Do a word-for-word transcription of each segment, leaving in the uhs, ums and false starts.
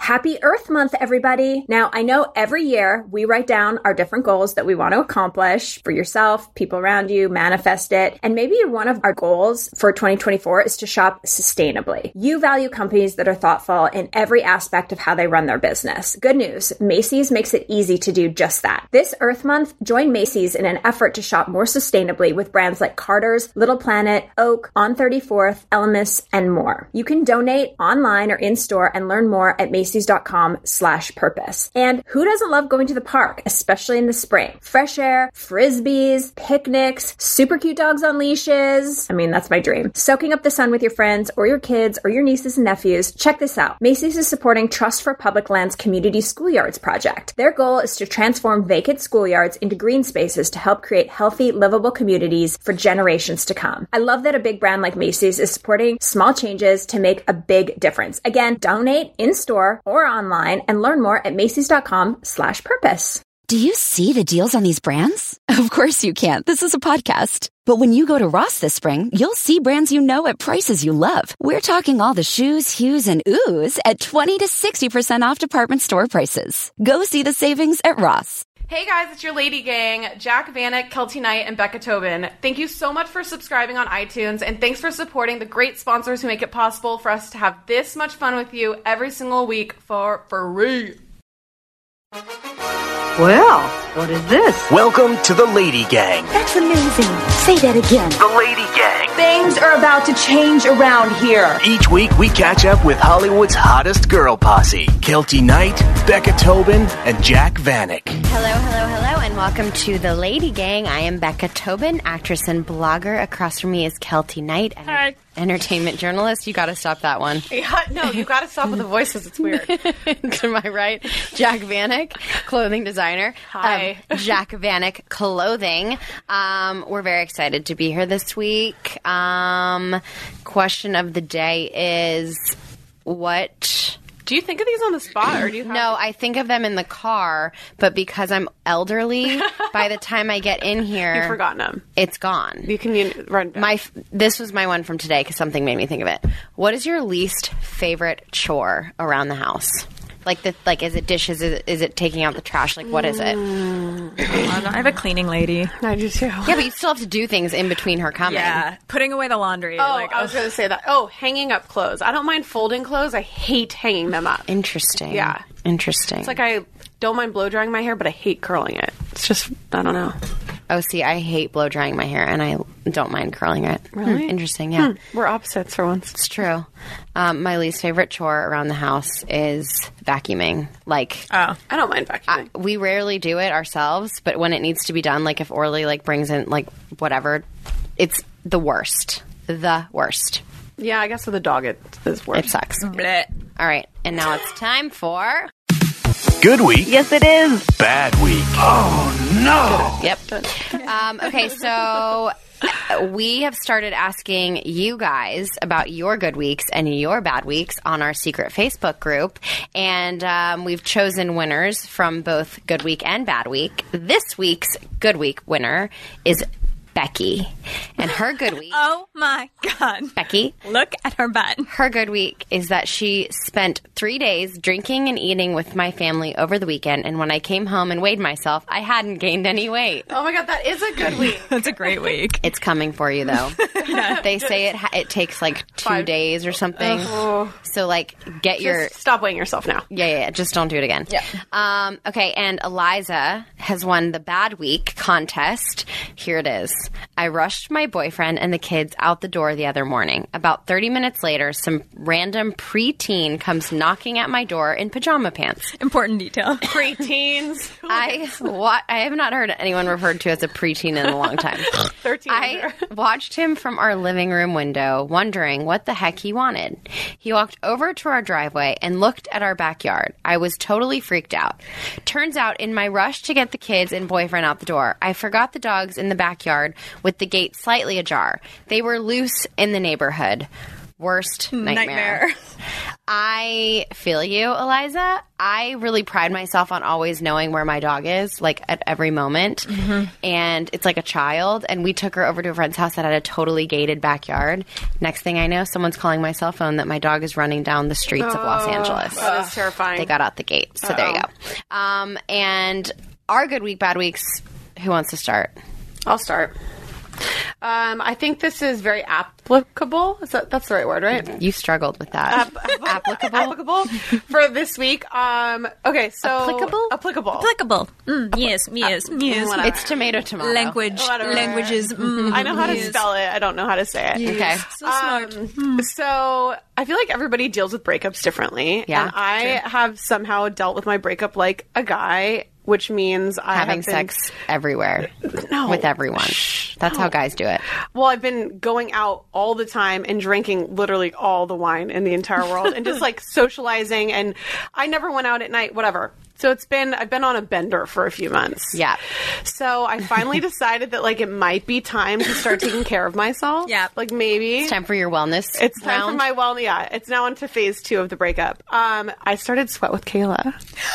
Happy Earth Month, everybody. Now, I know every year we write down our different goals that we want to accomplish for yourself, people around you, manifest it. And maybe one of our goals for twenty twenty-four is to shop sustainably. You value companies that are thoughtful in every aspect of how they run their business. Good news, Macy's makes it easy to do just that. This Earth Month, join Macy's in an effort to shop more sustainably with brands like Carter's, Little Planet, Oak, On thirty-fourth, Elemis, and more. You can donate online or in-store and learn more at Macy's. Macy's.com slash purpose. And who doesn't love going to the park, especially in the spring? Fresh air, frisbees, picnics, super cute dogs on leashes. I mean, that's my dream. Soaking up the sun with your friends or your kids or your nieces and nephews. Check this out. Macy's is supporting Trust for Public Lands Community Schoolyards project. Their goal is to transform vacant schoolyards into green spaces to help create healthy, livable communities for generations to come. I love that a big brand like Macy's is supporting small changes to make a big difference. Again, donate in-store or online and learn more at Macy's.com slash purpose. Do you see the deals on these brands? Of course you can't. This is a podcast. But when you go to Ross this spring, you'll see brands you know at prices you love. We're talking all the shoes, hues, and oohs at twenty to sixty percent off department store prices. Go see the savings at Ross. Hey guys, it's your Lady Gang, Jack Vanek, Kelty Knight, and Becca Tobin. Thank you so much for subscribing on iTunes, and thanks for supporting the great sponsors who make it possible for us to have this much fun with you every single week for free. Well, what is this? Welcome to the Lady Gang. That's amazing. Say that again. The Lady Gang. Things are about to change around here. Each week we catch up with Hollywood's hottest girl posse, Kelty Knight, Becca Tobin, and Jack Vanek. Hello, hello, hello, and welcome to the Lady Gang. I am Becca Tobin, actress and blogger. Across from me is Kelty Knight, enter- Hi. entertainment journalist. You got to stop that one. Yeah, no, you got to stop with the voices. It's weird. To my right, Jack Vanek, clothing designer. Hi. Um, Jack Vanek Clothing. Um, we're very excited to be here this week. Um, question of the day is, what... Do you think of these on the spot, or do you have... No, I think of them in the car, but because I'm elderly, by the time I get in here... You've forgotten them. It's gone. You can you, run down. My This was my one from today because something made me think of it. What is your least favorite chore around the house? Like, the like, is it dishes? Is it, is it taking out the trash? Like, what is it? Um, I have a cleaning lady. I do too. Yeah, but you still have to do things in between her coming. Yeah, putting away the laundry. Oh, like, I was going to say that. Oh, hanging up clothes. I don't mind folding clothes. I hate hanging them up. Interesting. Yeah. Interesting. It's like I don't mind blow drying my hair, but I hate curling it. It's just, I don't know. Oh, see, I hate blow drying my hair, and I don't mind curling it. Really? Hmm, interesting, yeah. Hmm. We're opposites for once. It's true. Um, my least favorite chore around the house is vacuuming. Like, oh, I don't mind vacuuming. I, we rarely do it ourselves, but when it needs to be done, like if Orly like brings in like whatever, it's the worst. The worst. Yeah, I guess with a dog it is worse. It sucks. bleh. All right, and now it's time for... Good week. Yes, it is. Bad week. Oh, no. Yep. Um, okay, so uh, we have started asking you guys about your good weeks and your bad weeks on our secret Facebook group, and um, we've chosen winners from both good week and bad week. This week's good week winner is Becky, and her good week... Oh, my God. Becky. Look at her butt. Her good week is that she spent three days drinking and eating with my family over the weekend, and when I came home and weighed myself, I hadn't gained any weight. Oh my God, that is a good week. That's a great week. It's coming for you, though. They say it ha- it takes like two Five. days or something. Oh. So, like, get Just your... stop weighing yourself now. Yeah, yeah, yeah, just don't do it again. Yeah. Um, okay, and Eliza has won the Bad Week contest. Here it is. I rushed my boyfriend and the kids out the door the other morning. About thirty minutes later, some random preteen comes knocking at my door in pajama pants. Important detail. Preteens. I wa- I have not heard anyone referred to as a preteen in a long time. thirteen. I watched him from our living room window, wondering what the heck he wanted. He walked over to our driveway and looked at our backyard. I was totally freaked out. Turns out, in my rush to get the kids and boyfriend out the door, I forgot the dogs in the backyard with the gate slightly ajar. They were loose in the neighborhood. Worst nightmare. Nightmare. I feel you, Eliza. I really pride myself on always knowing where my dog is, like at every moment. Mm-hmm. And it's like a child. And we took her over to a friend's house that had a totally gated backyard. Next thing I know, someone's calling my cell phone that my dog is running down the streets of Los Angeles. That is terrifying. They got out the gate. So Uh-oh. there you go. Um, and our good week, bad weeks, who wants to start? I'll start. Um, I think this is very applicable. Is that that's the right word, right? You struggled with that. Applicable? Applicable for this week. Um, okay, so Applicable? Applicable. Applicable. Mm, yes, yes, yes. whatever. It's tomato tomato. Language, Whatever. languages. Mm, I know how to yes. spell it. I don't know how to say it. Okay. So smart. Um, So I feel like everybody deals with breakups differently. Yeah, and I have somehow dealt with my breakup like a guy, which means I Having have been, sex everywhere No. with everyone. That's how guys do it. Well, I've been going out all the time and drinking literally all the wine in the entire world and just like socializing. And I never went out at night, whatever. So it's been, I've been on a bender for a few months. Yeah. So I finally decided that like it might be time to start taking care of myself. Yeah. Like maybe. It's time for your wellness. It's time round. for my well, yeah. It's now into phase two of the breakup. Um, I started Sweat with Kayla.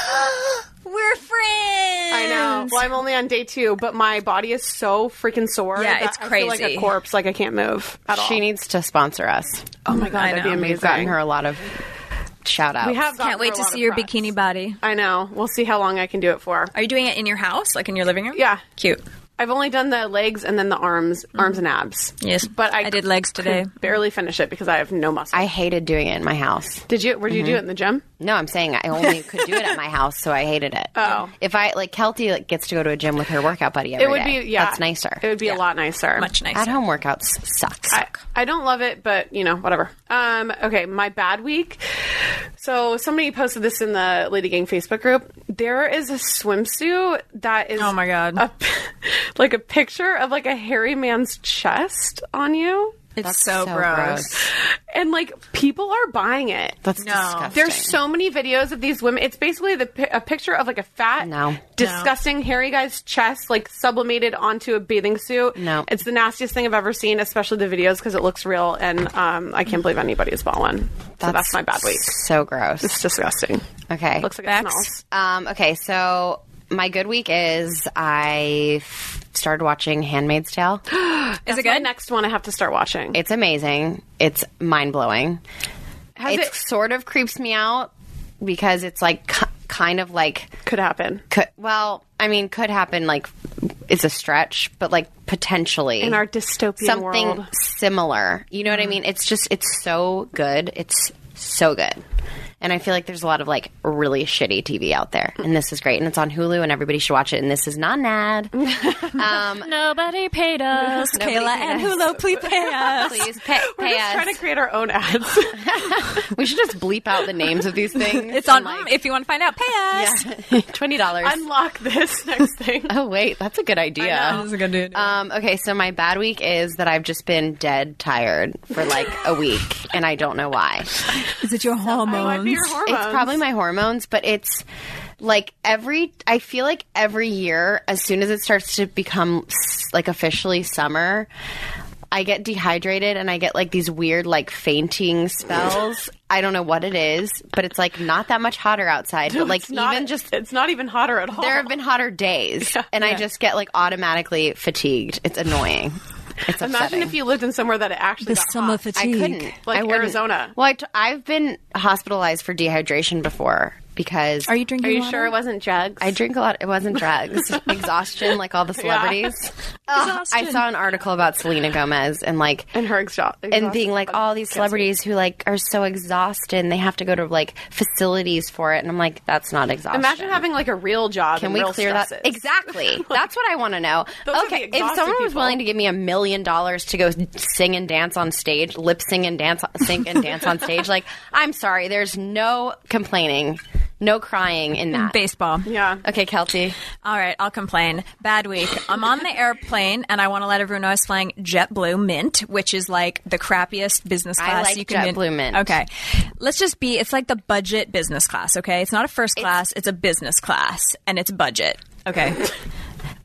We're friends. I know. Well, I'm only on day two, but my body is so freaking sore. Yeah, that it's I feel like a crazy. corpse. Like I can't move at all. She needs to sponsor us. Oh my god, I that'd be know. amazing. We've gotten her a lot of shout outs. We have gotten Can't wait her a to lot see of your props. bikini body. I know. We'll see how long I can do it for. Are you doing it in your house, like in your living room? Yeah. Cute. I've only done the legs and then the arms, arms and abs. Yes, but I, I did legs could today. barely finish it because I have no muscle. I hated doing it in my house. Did you? Where did you do it in the gym? No, I'm saying I only could do it at my house, so I hated it. Oh. If I, like, Kelty like, gets to go to a gym with her workout buddy every It would day. be yeah. That's nicer. It would be a lot nicer. Much nicer. At-home workouts suck. I, I don't love it, but you know, whatever. Um, okay, my bad week. So somebody posted this in the Lady Gang Facebook group. There is a swimsuit that is Oh my God. a, like a picture of like a hairy man's chest on you. It's That's so, so gross. gross. And like people are buying it. That's No. disgusting. There's so many videos of these women. It's basically the pi- a picture of like a fat, No. disgusting, hairy guy's chest, like sublimated onto a bathing suit. No. It's the nastiest thing I've ever seen, especially the videos because it looks real, and um, I can't believe anybody has bought one. So that's my bad week. So gross. It's disgusting. Okay. Looks like Bex? it smells. Um, okay, so my good week is I f- started watching Handmaid's Tale. Is That's it my good? next one I have to start watching. It's amazing. It's mind blowing. Has It it sort of creeps me out because it's like ki- kind of like could happen could, well, I mean, could happen. Like it's a stretch, but like potentially in our dystopian something world. similar. You know what I mean? It's just it's so good. It's so good. And I feel like there's a lot of like really shitty T V out there, and this is great, and it's on Hulu, and everybody should watch it. And this is not an ad. Um, Nobody paid us. Nobody Kayla paid and us. Hulu, please pay us. please pay, We're pay just us. trying to create our own ads. We should just bleep out the names of these things. It's on. mm, if you want to find out, pay us. Yeah, twenty dollars. Unlock this next thing. Oh wait, that's a good idea. That's a good idea. Um, okay, so my bad week is that I've just been dead tired for like a week, and I don't know why. Is it your It might be hormones? your hormones. It's probably my hormones, but it's like every, I feel like every year, as soon as it starts to become s- like officially summer, I get dehydrated and I get like these weird like fainting spells. I don't know what it is, but it's like not that much hotter outside, but like It's not- even just it's not even hotter at all. there have been hotter days, and I just get like automatically fatigued. It's annoying. It's Imagine upsetting. if you lived in somewhere that it actually The got summer hot. fatigue. I couldn't. Like I wouldn't. Arizona. Well, I t- I've been hospitalized for dehydration before because Are you drinking Are you water? sure it wasn't drugs? I drink a lot. It wasn't drugs, exhaustion, like all the celebrities. Ugh, I saw an article about Selena Gomez and like and her exhaust and being like all these celebrities who like are so exhausted and they have to go to like facilities for it, and I'm like, that's not exhaustion. Imagine having like a real job. Can and we real clear that? stresses. Exactly. That's what I want to know. Those are Okay, the if exhausted someone was people. willing to give me a million dollars to go sing and dance on stage, lip sing and dance, sing and dance on stage, like, I'm sorry, there's no complaining, no crying in that. Baseball. Yeah. Okay, Kelty. All right, I'll complain. Bad week. I'm on the airplane, and I want to let everyone know I was flying JetBlue Mint, which is like the crappiest business I class like you can JetBlue Mint. Okay, let's just be. It's like the budget business class. Okay, it's not a first class; it's a business class, and it's budget. Okay.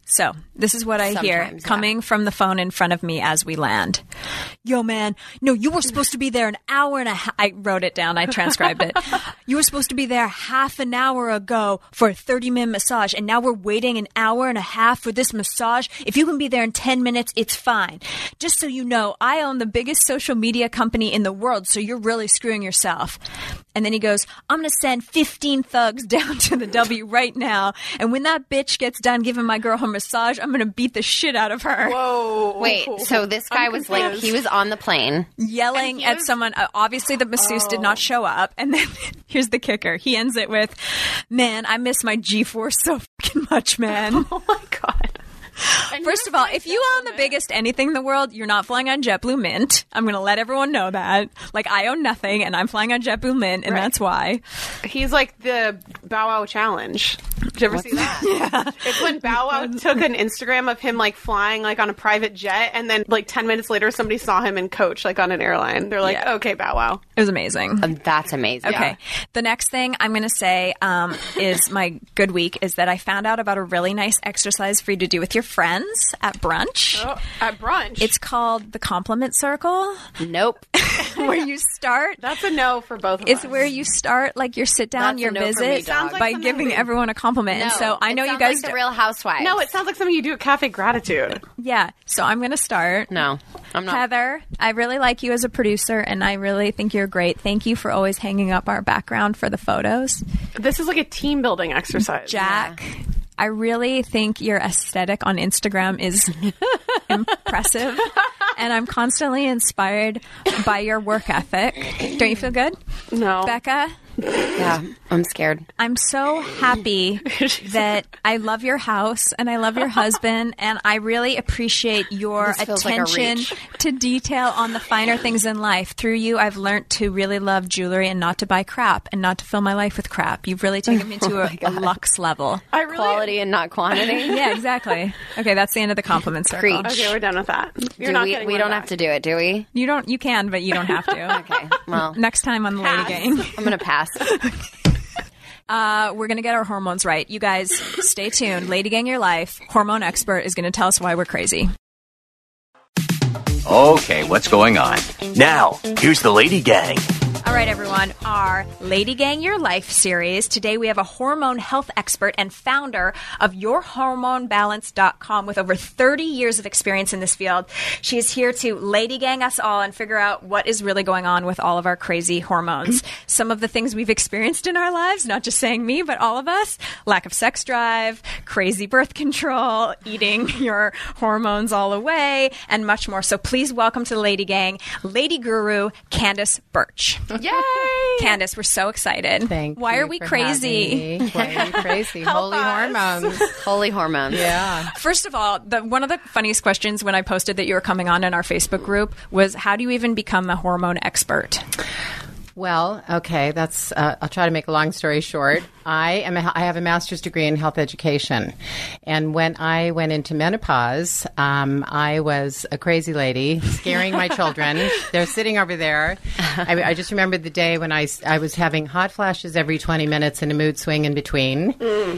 So this is what I hear Sometimes, yeah. coming from the phone in front of me as we land. Yo, man, no, you were supposed to be there an hour and a half. I wrote it down. I transcribed it. You were supposed to be there half an hour ago for a thirty minute massage. And now we're waiting an hour and a half for this massage. If you can be there in ten minutes, it's fine. Just so you know, I own the biggest social media company in the world. So you're really screwing yourself. And then he goes, I'm going to send fifteen thugs down to the W right now. And when that bitch gets done giving my girl her massage, I'm going to beat the shit out of her. Whoa. Wait, so this guy I'm was like, confused. he was on the plane. Yelling he at was- someone. Uh, obviously, the masseuse did not show up. And then here's the kicker. He ends it with, man, I miss my G-force so fucking much, man. Oh my God. And First you're of all, flying if you own the JetBlue biggest anything in the world, you're not flying on JetBlue Mint. I'm going to let everyone know that. Like, I own nothing, and I'm flying on JetBlue Mint, and Right. that's why. Mint. He's like the Bow Wow challenge. Did you ever see that? Yeah. It's when Bow Wow took an Instagram of him like flying like on a private jet, and then like ten minutes later, somebody saw him in coach like on an airline. They're like, Yeah. okay, Bow Wow. It was amazing. Um, That's amazing. Okay. The next thing I'm going to say um, is my good week is that I found out about a really nice exercise for you to do with your friends at brunch. Oh, at brunch. It's called the compliment circle, Nope. where you start. That's a no for both of It's us. where you start like your sit down, That's a your no for visit me, dog. Sounds like by something giving that- everyone a compliment. And No, so I it know you sounds guys. like the do- Real Housewives. No, it sounds like something you do at Cafe Gratitude. yeah. So I'm going to start. No, I'm not. Heather, I really like you as a producer, and I really think you're great. Thank you for always hanging up our background for the photos. This is like a team building exercise. Jack, I really think your aesthetic on Instagram is impressive, and I'm constantly inspired by your work ethic. Don't you feel good? No. Becca, Yeah, I'm scared. I'm so happy that I love your house and I love your husband, and I really appreciate your This feels like a attention reach. to detail on the finer things in life. Through you, I've learned to really love jewelry and not to buy crap and not to fill my life with crap. You've really taken me to a, a luxe level. I really Quality and not quantity. Yeah, exactly. Okay, that's the end of the compliment circle. Preach. Okay, we're done with that. You're Do not we getting we one don't back. have to do it, do we? You don't. You can, but you don't have to. Okay. Well, Next time on the Lady Pass. Gang, I'm gonna pass. uh, we're gonna get our hormones right. You guys, stay tuned. Lady Gang, your life hormone expert is gonna tell us why we're crazy. Okay, what's going on? Now, here's the Lady Gang. All right, everyone, our Lady Gang Your Life series. Today we have a hormone health expert and founder of your hormone balance dot com with over thirty years of experience in this field. She is here to Lady Gang us all and figure out what is really going on with all of our crazy hormones. Some of the things we've experienced in our lives, not just saying me, but all of us: lack of sex drive, crazy birth control, eating your hormones all away, and much more. So please welcome to the Lady Gang, Lady Guru, Candace Birch. Yay! Candace, we're so excited. Thank Why you are we for crazy? having me. Why are we crazy? Holy us. hormones. Holy hormones. Yeah. First of all, the, one of the funniest questions when I posted that you were coming on in our Facebook group was, how do you even become a hormone expert? Well, okay, that's. Uh, I'll try to make a long story short. I am. A, I have a master's degree in health education, and when I went into menopause, um, I was a crazy lady, scaring my children. They're sitting over there. I, I just remembered the day when I, s- I was having hot flashes every twenty minutes and a mood swing in between,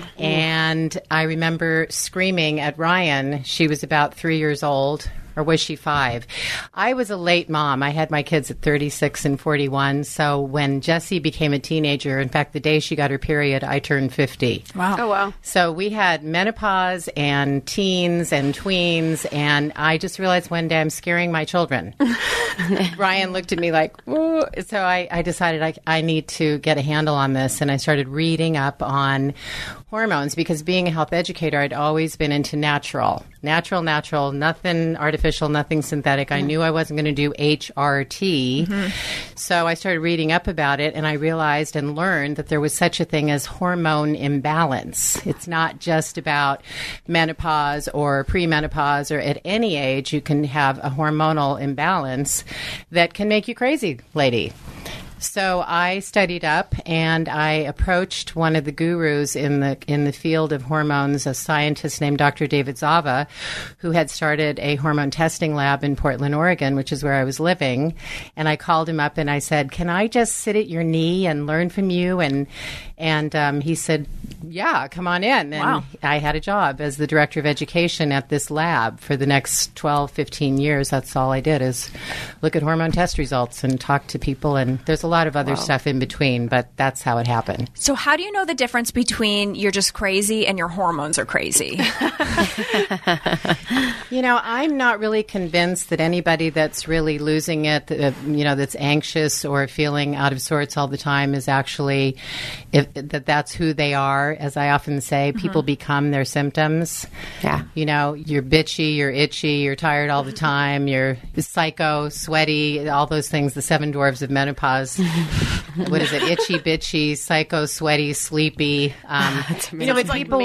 and I remember screaming at Ryan. She was about three years old. Or was she five? I was a late mom. I had my kids at thirty-six and forty-one. So when Jessie became a teenager, in fact, the day she got her period, I turned fifty. Wow. Oh, wow. So we had menopause and teens and tweens, and I just realized one day I'm scaring my children. Ryan looked at me like, ooh. So I, I decided I, I need to get a handle on this, and I started reading up on hormones because being a health educator, I'd always been into natural. Natural, natural, nothing artificial, nothing synthetic. I knew I wasn't going to do H R T. So I started reading up about it, and I realized and learned that there was such a thing as hormone imbalance. It's not just about menopause or premenopause, or at any age you can have a hormonal imbalance that can make you crazy, lady. So I studied up, and I approached one of the gurus in the in the field of hormones, a scientist named Doctor David Zava, who had started a hormone testing lab in Portland, Oregon, which is where I was living. And I called him up and I said, "Can I just sit at your knee and learn from you and And um, he said, yeah, come on in. And Wow. I had a job as the director of education at this lab for the next twelve, fifteen years. That's all I did is look at hormone test results and talk to people. And there's a lot of other stuff in between, but that's how it happened. So how do you know the difference between you're just crazy and your hormones are crazy? You know, I'm not really convinced that anybody that's really losing it, uh, you know, that's anxious or feeling out of sorts all the time is actually, if, that that's who they are. As I often say, people become their symptoms. Yeah. You know, you're bitchy, you're itchy, you're tired all the time, you're psycho, sweaty, all those things, the seven dwarves of menopause. What is it? Itchy, bitchy, psycho, sweaty, sleepy. Um, you know, but people,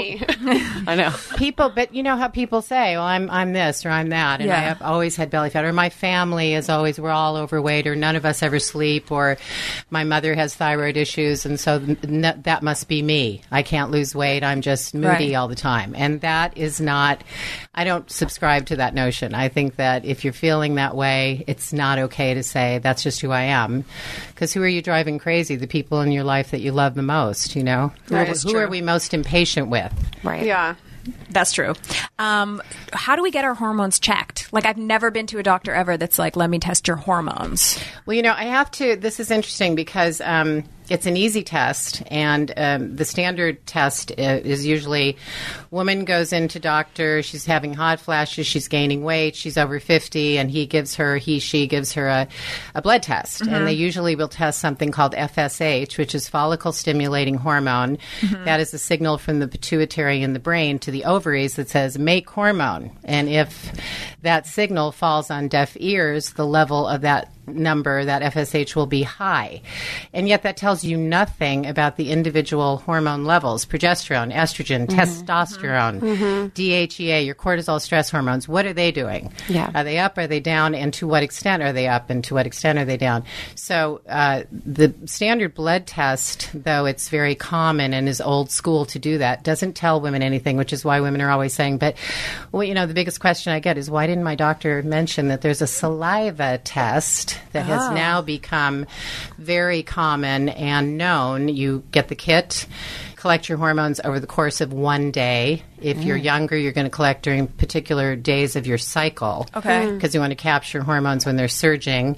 I know. people, but you know how people say, well, I'm I'm this or I'm that. And Yeah. I have always had belly fat. Or my family is always, we're all overweight, or none of us ever sleep, or my mother has thyroid issues. And so n- that must be me. I can't lose weight. I'm just moody Right. all the time. And that is not, I don't subscribe to that notion. I think that if you're feeling that way, it's not okay to say, that's just who I am. Because who are you driving crazy? The people in your life that you love the most, you know? Who, That are- is who true. are we most impatient with? Right. Yeah. That's true. Um, how do we get our hormones checked? Like, I've never been to a doctor ever that's like, let me test your hormones. Well, you know, I have to, this is interesting because um, it's an easy test, and um, the standard test uh, is usually woman goes into doctor, she's having hot flashes, she's gaining weight, she's over fifty, and he gives her, he, she gives her a, a blood test. And they usually will test something called F S H, which is follicle stimulating hormone. That is a signal from the pituitary in the brain to the ovaries that says make hormone. And if that signal falls on deaf ears, the level of that number, that F S H, will be high. And yet that tells you nothing about the individual hormone levels: progesterone, estrogen, testosterone, D H E A, your cortisol stress hormones. What are they doing? Yeah. Are they up? Are they down? And to what extent are they up? And to what extent are they down? So uh, the standard blood test, though it's very common and is old school to do that, doesn't tell women anything, which is why women are always saying, but, well, you know, the biggest question I get is, why didn't my doctor mention that there's a saliva test that has now become very common and known? You get the kit, collect your hormones over the course of one day. If you're younger, you're going to collect during particular days of your cycle. Okay. Because you want to capture hormones when they're surging.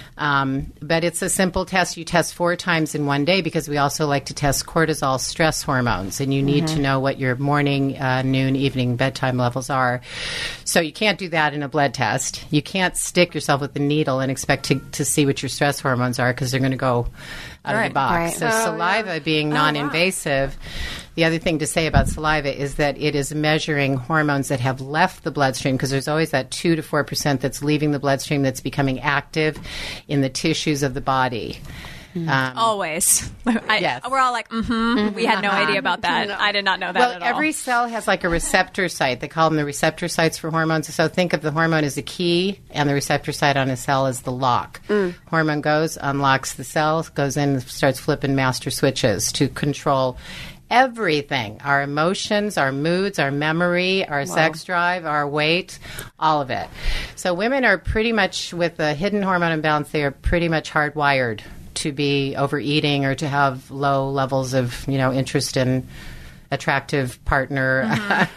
Um, but it's a simple test. You test four times in one day because we also like to test cortisol stress hormones. And you need to know what your morning, uh, noon, evening, bedtime levels are. So you can't do that in a blood test. You can't stick yourself with the needle and expect to, to see what your stress hormones are because they're going to go out of Right. the box. Right. So saliva being non-invasive. The other thing to say about saliva is that it is measuring hormones that have left the bloodstream, because there's always that two to four percent that's leaving the bloodstream that's becoming active in the tissues of the body. Um, Always. I, Yes. We're all like, mm-hmm. We had no idea about that. I did not know that well, at all. every cell has like a receptor site. They call them the receptor sites for hormones. So think of the hormone as the key, and the receptor site on a cell as the lock. Hormone goes, unlocks the cell, goes in, and starts flipping master switches to control everything: our emotions, our moods, our memory, our sex drive, our weight, all of it. So women are pretty much, with a hidden hormone imbalance, they are pretty much hardwired to be overeating or to have low levels of, you know, interest in attractive partner.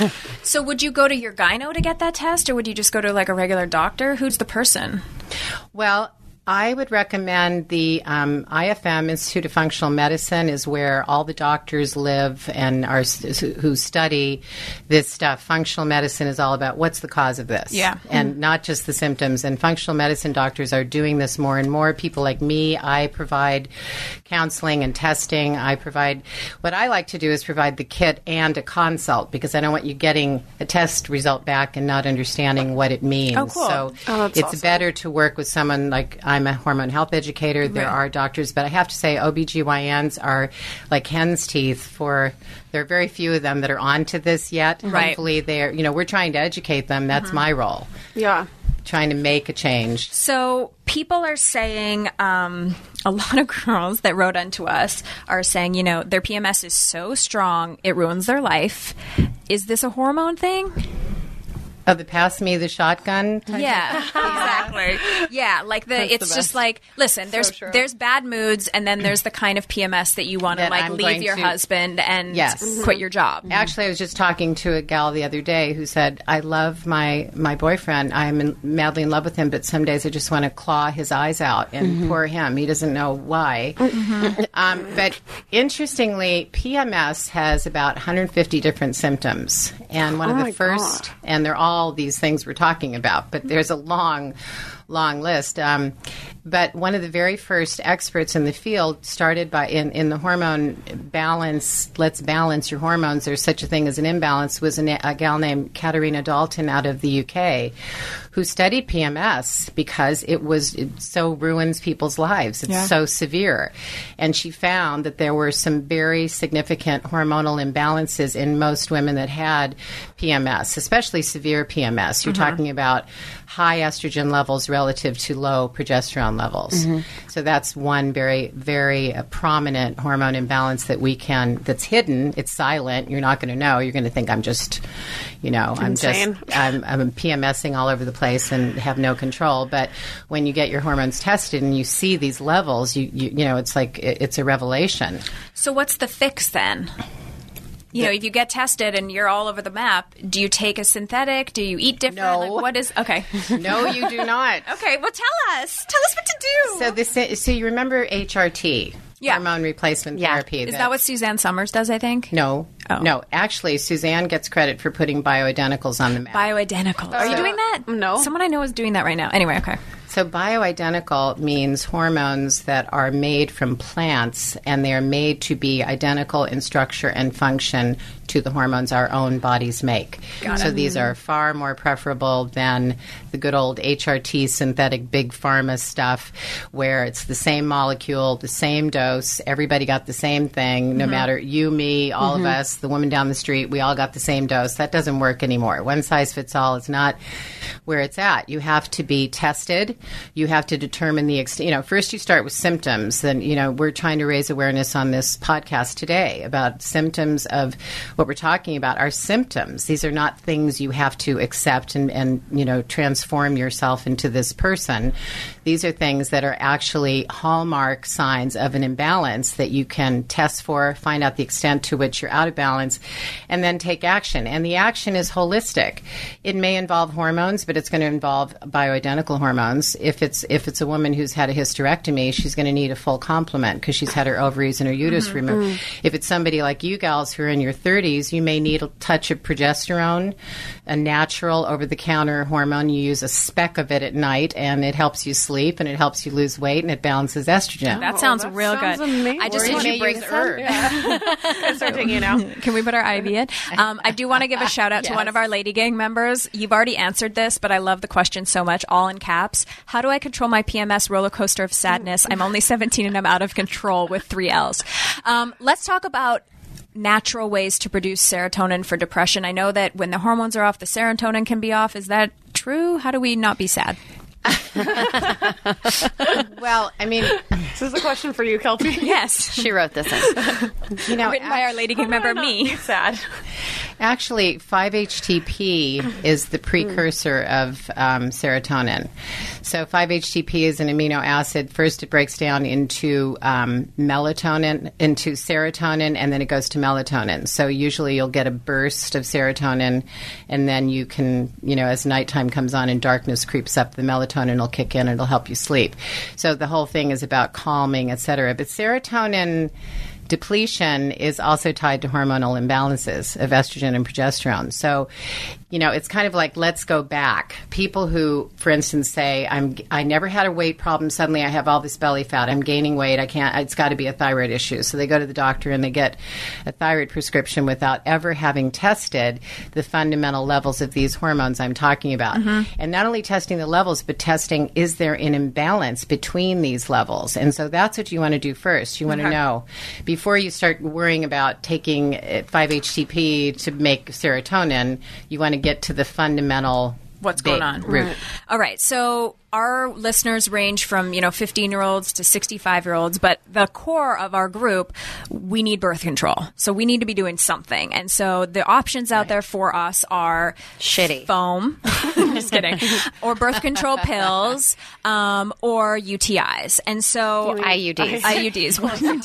So would you go to your gyno to get that test, or would you just go to like a regular doctor? Who's the person? Well, I would recommend the um, I F M, Institute of Functional Medicine, is where all the doctors live and are who study this stuff. Functional medicine is all about what's the cause of this, Yeah. and not just the symptoms. And functional medicine doctors are doing this more and more. People like me, I provide counseling and testing. I provide, what I like to do is provide the kit and a consult, because I don't want you getting a test result back and not understanding what it means. Oh, cool. So Oh, that's it's awesome. better to work with someone like, I'm a hormone health educator. There Right. are doctors, but I have to say O B G Y Ns are like hen's teeth for, there are very few of them that are onto this yet. Right. Hopefully they're, you know, we're trying to educate them. That's my role, Yeah. trying to make a change. So people are saying, um, a lot of girls that wrote into us are saying, you know, their P M S is so strong, it ruins their life. Is this a hormone thing? Oh, the pass me the shotgun type? Yeah, exactly. Yeah, like the That's it's the just best. like listen, there's true. there's bad moods, and then there's the kind of P M S that you want to That like I'm leave going your to- husband and Yes. quit your job. Actually, I was just talking to a gal the other day who said, I love my, my boyfriend. I'm in, madly in love with him, but some days I just want to claw his eyes out, and poor him. He doesn't know why. Um, but interestingly, P M S has about one hundred fifty different symptoms. And one of the first, and they're all these things we're talking about, but there's a long, long list. Um, but one of the very first experts in the field started by in, in the hormone balance, let's balance your hormones, there's such a thing as an imbalance, was a, a gal named Katarina Dalton out of the U K who studied P M S because it was it so ruins people's lives. It's Yeah. so severe. And she found that there were some very significant hormonal imbalances in most women that had P M S, especially severe P M S. You're talking about high estrogen levels relative to low progesterone levels. So that's one very, very uh, prominent hormone imbalance that we can, that's hidden. It's silent. You're not going to know. You're going to think I'm just, you know, I'm Insane. just, I'm, I'm PMSing all over the place and have no control. But when you get your hormones tested and you see these levels, you, you, you know, it's like, it, it's a revelation. So what's the fix then? You know, if you get tested and you're all over the map, do you take a synthetic? Do you eat different? No. Like, what is okay? No, you do not. Okay, well, tell us. Tell us what to do. So this, so you remember H R T, Yeah. hormone replacement Yeah. therapy? is that what Suzanne Summers does? I think. No, Oh. no. Actually, Suzanne gets credit for putting bioidenticals on the map. Bioidentical. Are you doing that? No. Someone I know is doing that right now. Anyway, okay. So bioidentical means hormones that are made from plants, and they are made to be identical in structure and function to the hormones our own bodies make. So these are far more preferable than the good old H R T synthetic big pharma stuff where it's the same molecule, the same dose, everybody got the same thing, no matter you, me, all of us, the woman down the street, we all got the same dose. That doesn't work anymore. One size fits all is not where it's at. You have to be tested. You have to determine the extent. You know, first you start with symptoms. Then, you know, we're trying to raise awareness on this podcast today about symptoms of what we're talking about are symptoms. These are not things you have to accept and, and you know, transform yourself into this person. These are things that are actually hallmark signs of an imbalance that you can test for, find out the extent to which you're out of balance, and then take action. And the action is holistic. It may involve hormones, but it's going to involve bioidentical hormones. If it's if it's a woman who's had a hysterectomy, she's going to need a full complement because she's had her ovaries and her uterus removed. If it's somebody like you gals who are in your thirties, you may need a touch of progesterone, a natural over-the-counter hormone. You use a speck of it at night, and it helps you sleep, and it helps you lose weight, and it balances estrogen. That sounds that real sounds good. amazing. I just Or you want may to bring use some. herb. I start taking it out. Can we put our I V in? Um, I do want to give a shout out to one of our Lady Gang members. You've already answered this, but I love the question so much, all in caps. How do I control my P M S roller coaster of sadness? I'm only seventeen and I'm out of control with three L's. Um, let's talk about natural ways to produce serotonin for depression. I know that when the hormones are off, the serotonin can be off. Is that true? How do we not be sad? Well, I mean, This is a question for you, Kelty. Yes. She wrote this in. you know, Written by our Lady Gang member, me. Sad. actually, five H T P is the precursor of um, serotonin. So five H T P is an amino acid. First, it breaks down into um, melatonin, into serotonin, and then it goes to melatonin. So usually you'll get a burst of serotonin, and then you can, you know, as nighttime comes on and darkness creeps up, the melatonin will kick in and it'll help you sleep. So the whole thing is about calming, et cetera. But serotonin depletion is also tied to hormonal imbalances of estrogen and progesterone. So, you know, it's kind of like, let's go back. People who, for instance, say, I'm, I never had a weight problem. Suddenly I have all this belly fat. I'm gaining weight. I can't, it's got to be a thyroid issue. So they go to the doctor and they get a thyroid prescription without ever having tested the fundamental levels of these hormones I'm talking about. Mm-hmm. And not only testing the levels, but testing, is there an imbalance between these levels? And so that's what you want to do first. You want Okay. to know before you start worrying about taking five H T P to make serotonin, you want to get to the fundamental what's Big going on. root. All right. So our listeners range from, you know, fifteen-year-olds to sixty-five-year-olds, but the core of our group, we need birth control. So we need to be doing something. And so the options out there for us are Shitty. foam, just kidding, or birth control pills, um, or U T Is. And so I U Ds. I U Ds. Well, U T Is.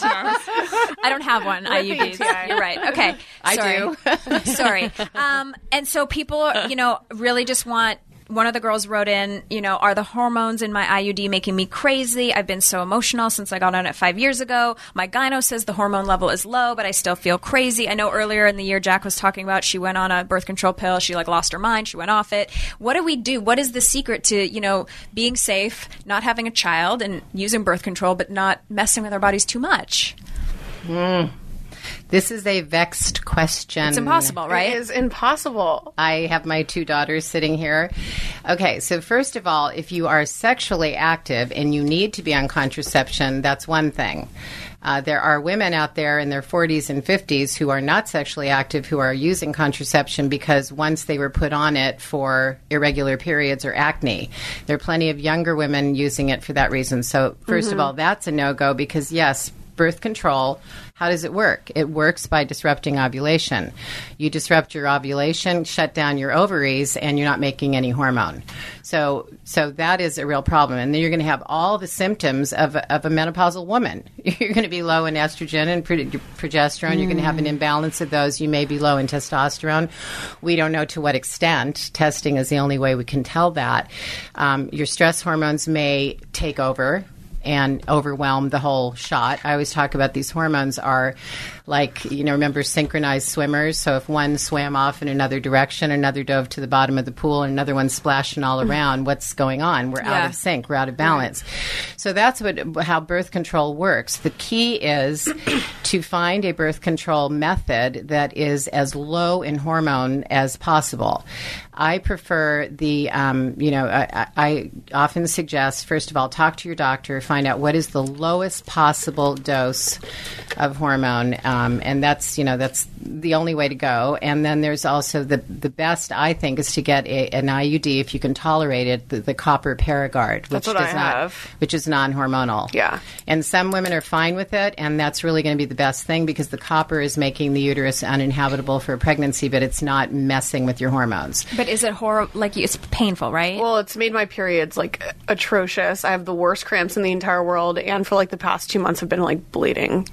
I don't have one. I U Ds. You're right. Okay. I Sorry. do. Sorry. Um, and so people, you know, really just want. One of the girls wrote in, you know, are the hormones in my I U D making me crazy? I've been so emotional since I got on it five years ago. My gyno says the hormone level is low, but I still feel crazy. I know earlier in the year Jack was talking about she went on a birth control pill. She like lost her mind. She went off it. What do we do? What is the secret to, you know, being safe, not having a child and using birth control, but not messing with our bodies too much? Mm. This is a vexed question. It's impossible, right? It is impossible. I have my two daughters sitting here. Okay, so first of all, if you are sexually active and you need to be on contraception, that's one thing. Uh, there are women out there in their forties and fifties who are not sexually active who are using contraception because once they were put on it for irregular periods or acne. There are plenty of younger women using it for that reason. So first Mm-hmm. of all, that's a no-go because, yes, birth control, how does it work? It works by disrupting ovulation. You disrupt your ovulation, shut down your ovaries, and you're not making any hormone. So so that is a real problem. And then you're going to have all the symptoms of a, of a menopausal woman. You're going to be low in estrogen and pro- progesterone. Mm. You're going to have an imbalance of those. You may be low in testosterone. We don't know to what extent. Testing is the only way we can tell that. Um, your stress hormones may take over and overwhelm the whole shot. I always talk about these hormones are like, you know, remember synchronized swimmers? So if one swam off in another direction, another dove to the bottom of the pool, and another one splashing all around, what's going on? We're Yeah. out of sync. We're out of balance. So that's what how birth control works. The key is to find a birth control method that is as low in hormone as possible. I prefer the, um, you know, I, I often suggest, first of all, talk to your doctor, find out what is the lowest possible dose of hormone, um, and that's, you know, that's the only way to go. And then there's also the the best, I think, is to get a, an I U D if you can tolerate it, the, the copper Paragard, which That's what does I not, have. which is non-hormonal. Yeah. And some women are fine with it, and that's really going to be the best thing because the copper is making the uterus uninhabitable for a pregnancy, but it's not messing with your hormones. But is it horrible? Like, it's painful, right? Well, it's made my periods like atrocious. I have the worst cramps in the entire world, and for like the past two months, I've been like bleeding.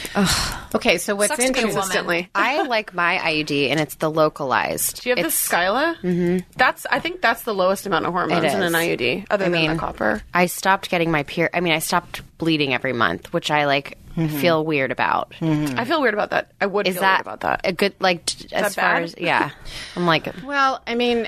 Okay, so what's Sucks to be a woman. interesting? I like my I U D, and it's the localized. Do you have It's- the Skyla? Mm-hmm. That's I think that's the lowest amount of hormones It in an is. I U D, other I than mean, the copper. I stopped getting my period. I mean, I stopped bleeding every month, which I like Mm-hmm. feel weird about. I feel weird about that. I would Is feel that weird about that. a good like t- as that far bad? as yeah? I'm like, Well, I mean,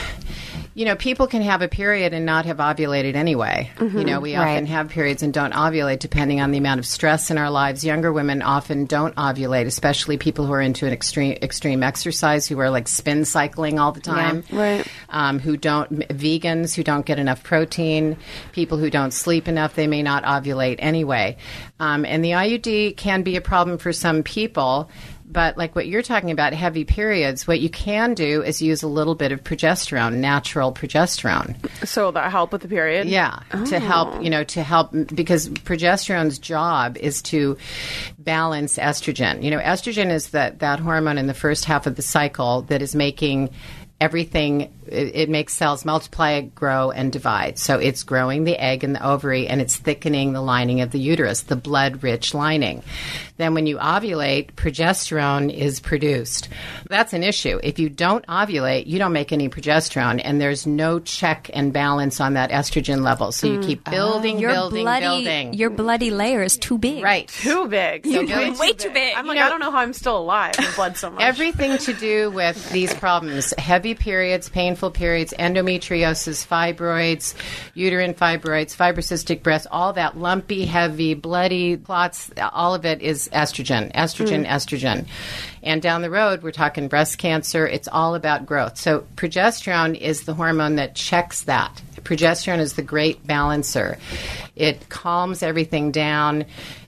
you know, people can have a period and not have ovulated anyway. You know, we Right. often have periods and don't ovulate depending on the amount of stress in our lives. Younger women often don't ovulate, especially people who are into an extreme extreme exercise, who are like spin cycling all the time. Right. Um, who don't, m- vegans who don't get enough protein, people who don't sleep enough, they may not ovulate anyway. Um, and the I U D can be a problem for some people. But like what you're talking about, heavy periods, what you can do is use a little bit of progesterone, natural progesterone. So that help with the period? Yeah, to help, you know, to help, because progesterone's job is to balance estrogen. You know, estrogen is that, that hormone in the first half of the cycle that is making everything, it, it makes cells multiply, grow, and divide. So it's growing the egg and the ovary, and it's thickening the lining of the uterus, the blood-rich lining. Then when you ovulate, progesterone is produced. That's an issue. If you don't ovulate, you don't make any progesterone, and there's no check and balance on that estrogen level. So you keep building, your building, bloody, building. Your bloody layer is too big. Right. Too big. You're way, way too big. I'm like, You know- I don't know how I'm still alive with blood so much. Everything to do with these problems, heavy periods, painful periods, endometriosis, fibroids, uterine fibroids, fibrocystic breast, all that lumpy, heavy, bloody clots, all of it is estrogen, estrogen, estrogen. And down the road, we're talking breast cancer. It's all about growth. So progesterone is the hormone that checks that. Progesterone is the great balancer. It calms everything down.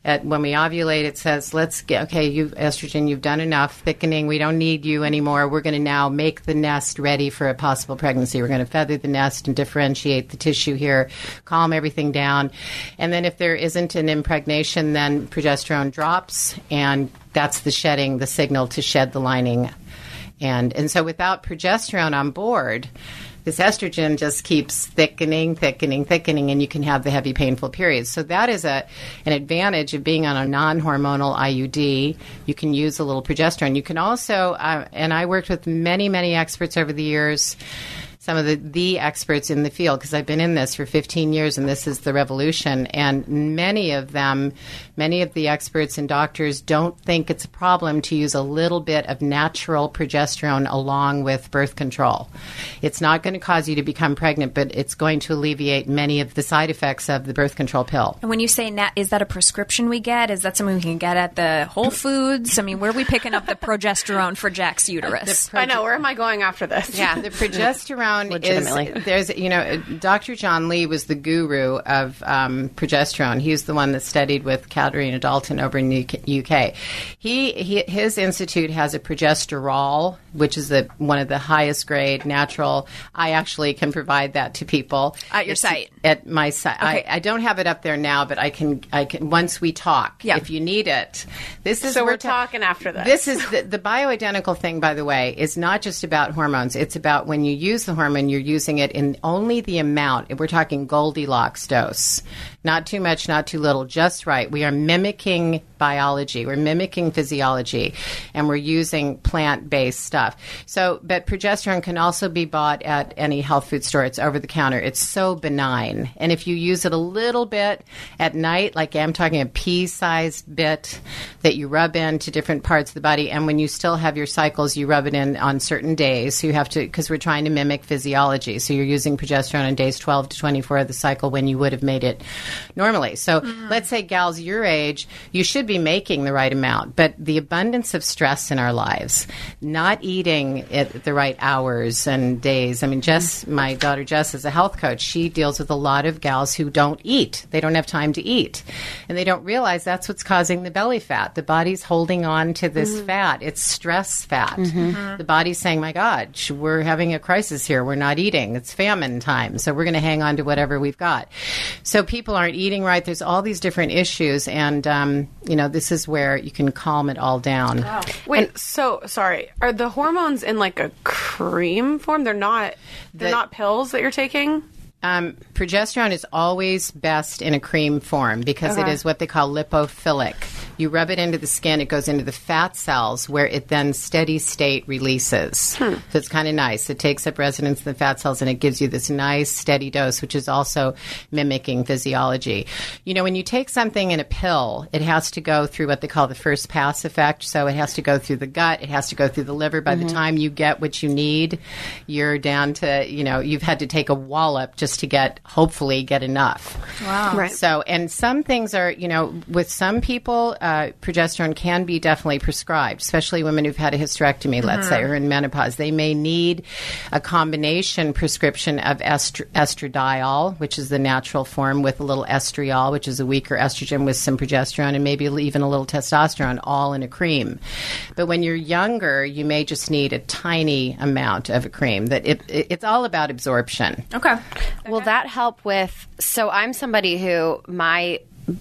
At, when we ovulate, it says, let's get, okay, you've, estrogen, you've done enough thickening. We don't need you anymore. We're going to now make the nest ready for a possible pregnancy. We're going to feather the nest and differentiate the tissue here, calm everything down. And then if there isn't an impregnation, then progesterone drops, and that's the shedding, the signal to shed the lining. And, and so without progesterone on board, this estrogen just keeps thickening, thickening, thickening, and you can have the heavy, painful periods. So that is a an advantage of being on a non-hormonal I U D. You can use a little progesterone. You can also, uh, and I worked with many, many experts over the years, some of the, the experts in the field, because I've been in this for fifteen years, and this is the revolution. And many of them, many of the experts and doctors don't think it's a problem to use a little bit of natural progesterone along with birth control. It's not going to cause you to become pregnant, but it's going to alleviate many of the side effects of the birth control pill. And when you say nat, is that a prescription we get? Is that something we can get at the Whole Foods? I mean, where are we picking up the progesterone for Jack's uterus? I know. Where am I going after this? Yeah, the progesterone Legitimately. is, there's, you know, Doctor John Lee was the guru of um, progesterone. He's the one that studied with Katerina Dalton over in the U K. He, he his institute has a progesterol, which is the, one of the highest grade natural. I actually can provide that to people at your it's, site. At my site, okay. I, I don't have it up there now, but I can. I can once we talk. Yeah. If you need it, this is So we're, we're ta- talking after this. This is the, the bioidentical thing, by the way, is not just about hormones. It's about when you use the hormone, you're using it in only the amount. We're talking Goldilocks dose. Not too much, not too little, just right. We are mimicking biology. We're mimicking physiology, and we're using plant-based stuff. So, but progesterone can also be bought at any health food store. It's over the counter. It's so benign. And if you use it a little bit at night, like I'm talking a pea-sized bit that you rub into different parts of the body, and when you still have your cycles, you rub it in on certain days. So you have to, because we're trying to mimic physiology. So you're using progesterone on days twelve to twenty-four of the cycle when you would have made it normally. So mm-hmm. let's say gals your age, you should be making the right amount, but the abundance of stress in our lives, not eating at the right hours and days. I mean, Jess, my daughter Jess is a health coach. She deals with a lot of gals who don't eat. They don't have time to eat. And they don't realize that's what's causing the belly fat. The body's holding on to this mm-hmm. fat. It's stress fat. Mm-hmm. The body's saying, my God, we're having a crisis here. We're not eating. It's famine time. So we're going to hang on to whatever we've got. So people aren't eating right. There's all these different issues. And, um, you know, this is where you can calm it all down. Wow. Wait, and, so, sorry. Are the hormones in like a cream form? They're not, they're the, not pills that you're taking? Um, progesterone is always best in a cream form because okay. it is what they call lipophilic. You rub it into the skin, it goes into the fat cells where it then steady state releases. Hmm. So it's kind of nice. It takes up residence in the fat cells and it gives you this nice steady dose, which is also mimicking physiology. You know, when you take something in a pill, it has to go through what they call the first pass effect. So it has to go through the gut, it has to go through the liver. By mm-hmm. the time you get what you need, you're down to, you know, you've had to take a wallop just to get, hopefully, get enough. Wow. Right. So, and some things are, you know, with some people, uh, progesterone can be definitely prescribed, especially women who've had a hysterectomy, mm-hmm. let's say, or in menopause. They may need a combination prescription of estr- estradiol, which is the natural form, with a little estriol, which is a weaker estrogen with some progesterone, and maybe even a little testosterone, all in a cream. But when you're younger, you may just need a tiny amount of a cream. That it, it it's all about absorption. Okay. Will that help with, so I'm somebody who, my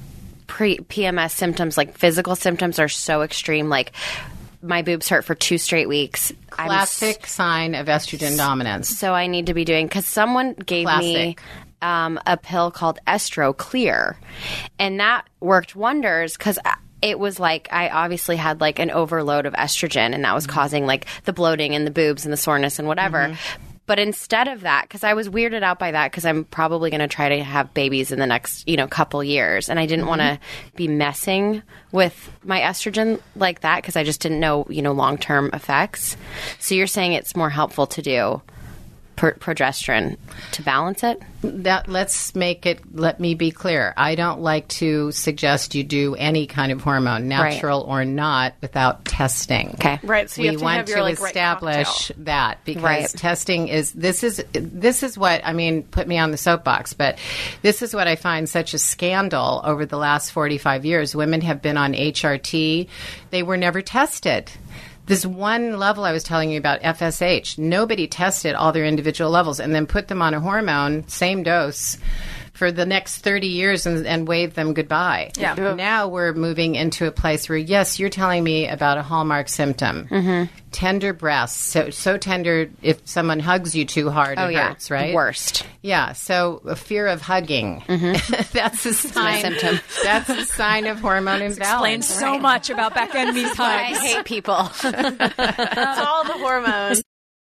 pre-P M S symptoms, like physical symptoms, are so extreme, like my boobs hurt for two straight weeks. Classic I'm, sign of estrogen dominance. So I need to be doing, because someone gave Classic. me um, a pill called Estro Clear, and that worked wonders because it was like I obviously had like an overload of estrogen, and that was mm-hmm. causing like the bloating and the boobs and the soreness and whatever. Mm-hmm. But instead of that, because I was weirded out by that, because I'm probably going to try to have babies in the next, you know, couple years, and I didn't mm-hmm. want to be messing with my estrogen like that because I just didn't know, you know, long-term effects. So you're saying it's more helpful to do pro- progesterone to balance it? That, let's make it, let me be clear. I don't like to suggest you do any kind of hormone, natural right. or not, without testing. Okay. Right. So we you have to want have your, to like, right establish cocktail. that because Right. testing is, this is, this is what, I mean, put me on the soapbox, but this is what I find such a scandal over the last forty-five years. Women have been on H R T. They were never tested. This one level I was telling you about, F S H, nobody tested all their individual levels and then put them on a hormone, same dose, for the next thirty years and, and waved them goodbye. Yeah. Now we're moving into a place where, yes, you're telling me about a hallmark symptom. Mm-hmm. Tender breasts. So, so tender if someone hugs you too hard, Oh, it yeah. hurts, right? Worst. Yeah, so a fear of hugging. Mm-hmm. That's a sign. symptom. That's a sign of hormone imbalance. Explains so much about Becca and me's I hugs. hate people. It's all the hormones.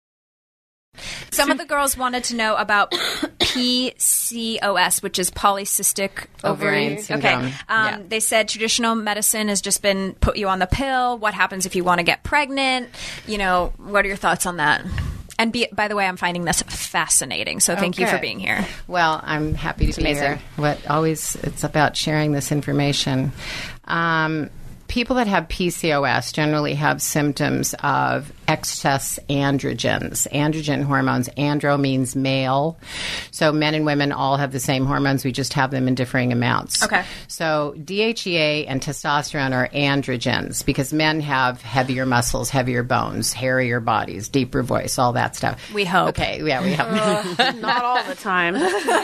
Some of the girls wanted to know about P C O S, which is polycystic Ovarian ovary. syndrome. Okay. Um, Yeah. They said traditional medicine has just been put you on the pill. What happens if you want to get pregnant? You know, what are your thoughts on that? And be, by the way, I'm finding this fascinating. So thank you for Okay. being here. Well, I'm happy to be amazing. here. What always it's about sharing this information. Um, people that have P C O S generally have symptoms of excess androgens. Androgen hormones. Andro means male. So men and women all have the same hormones. We just have them in differing amounts. Okay. So D H E A and testosterone are androgens because men have heavier muscles, heavier bones, hairier bodies, deeper voice, all that stuff. We hope. Okay. Yeah, we hope. Uh, not all the time.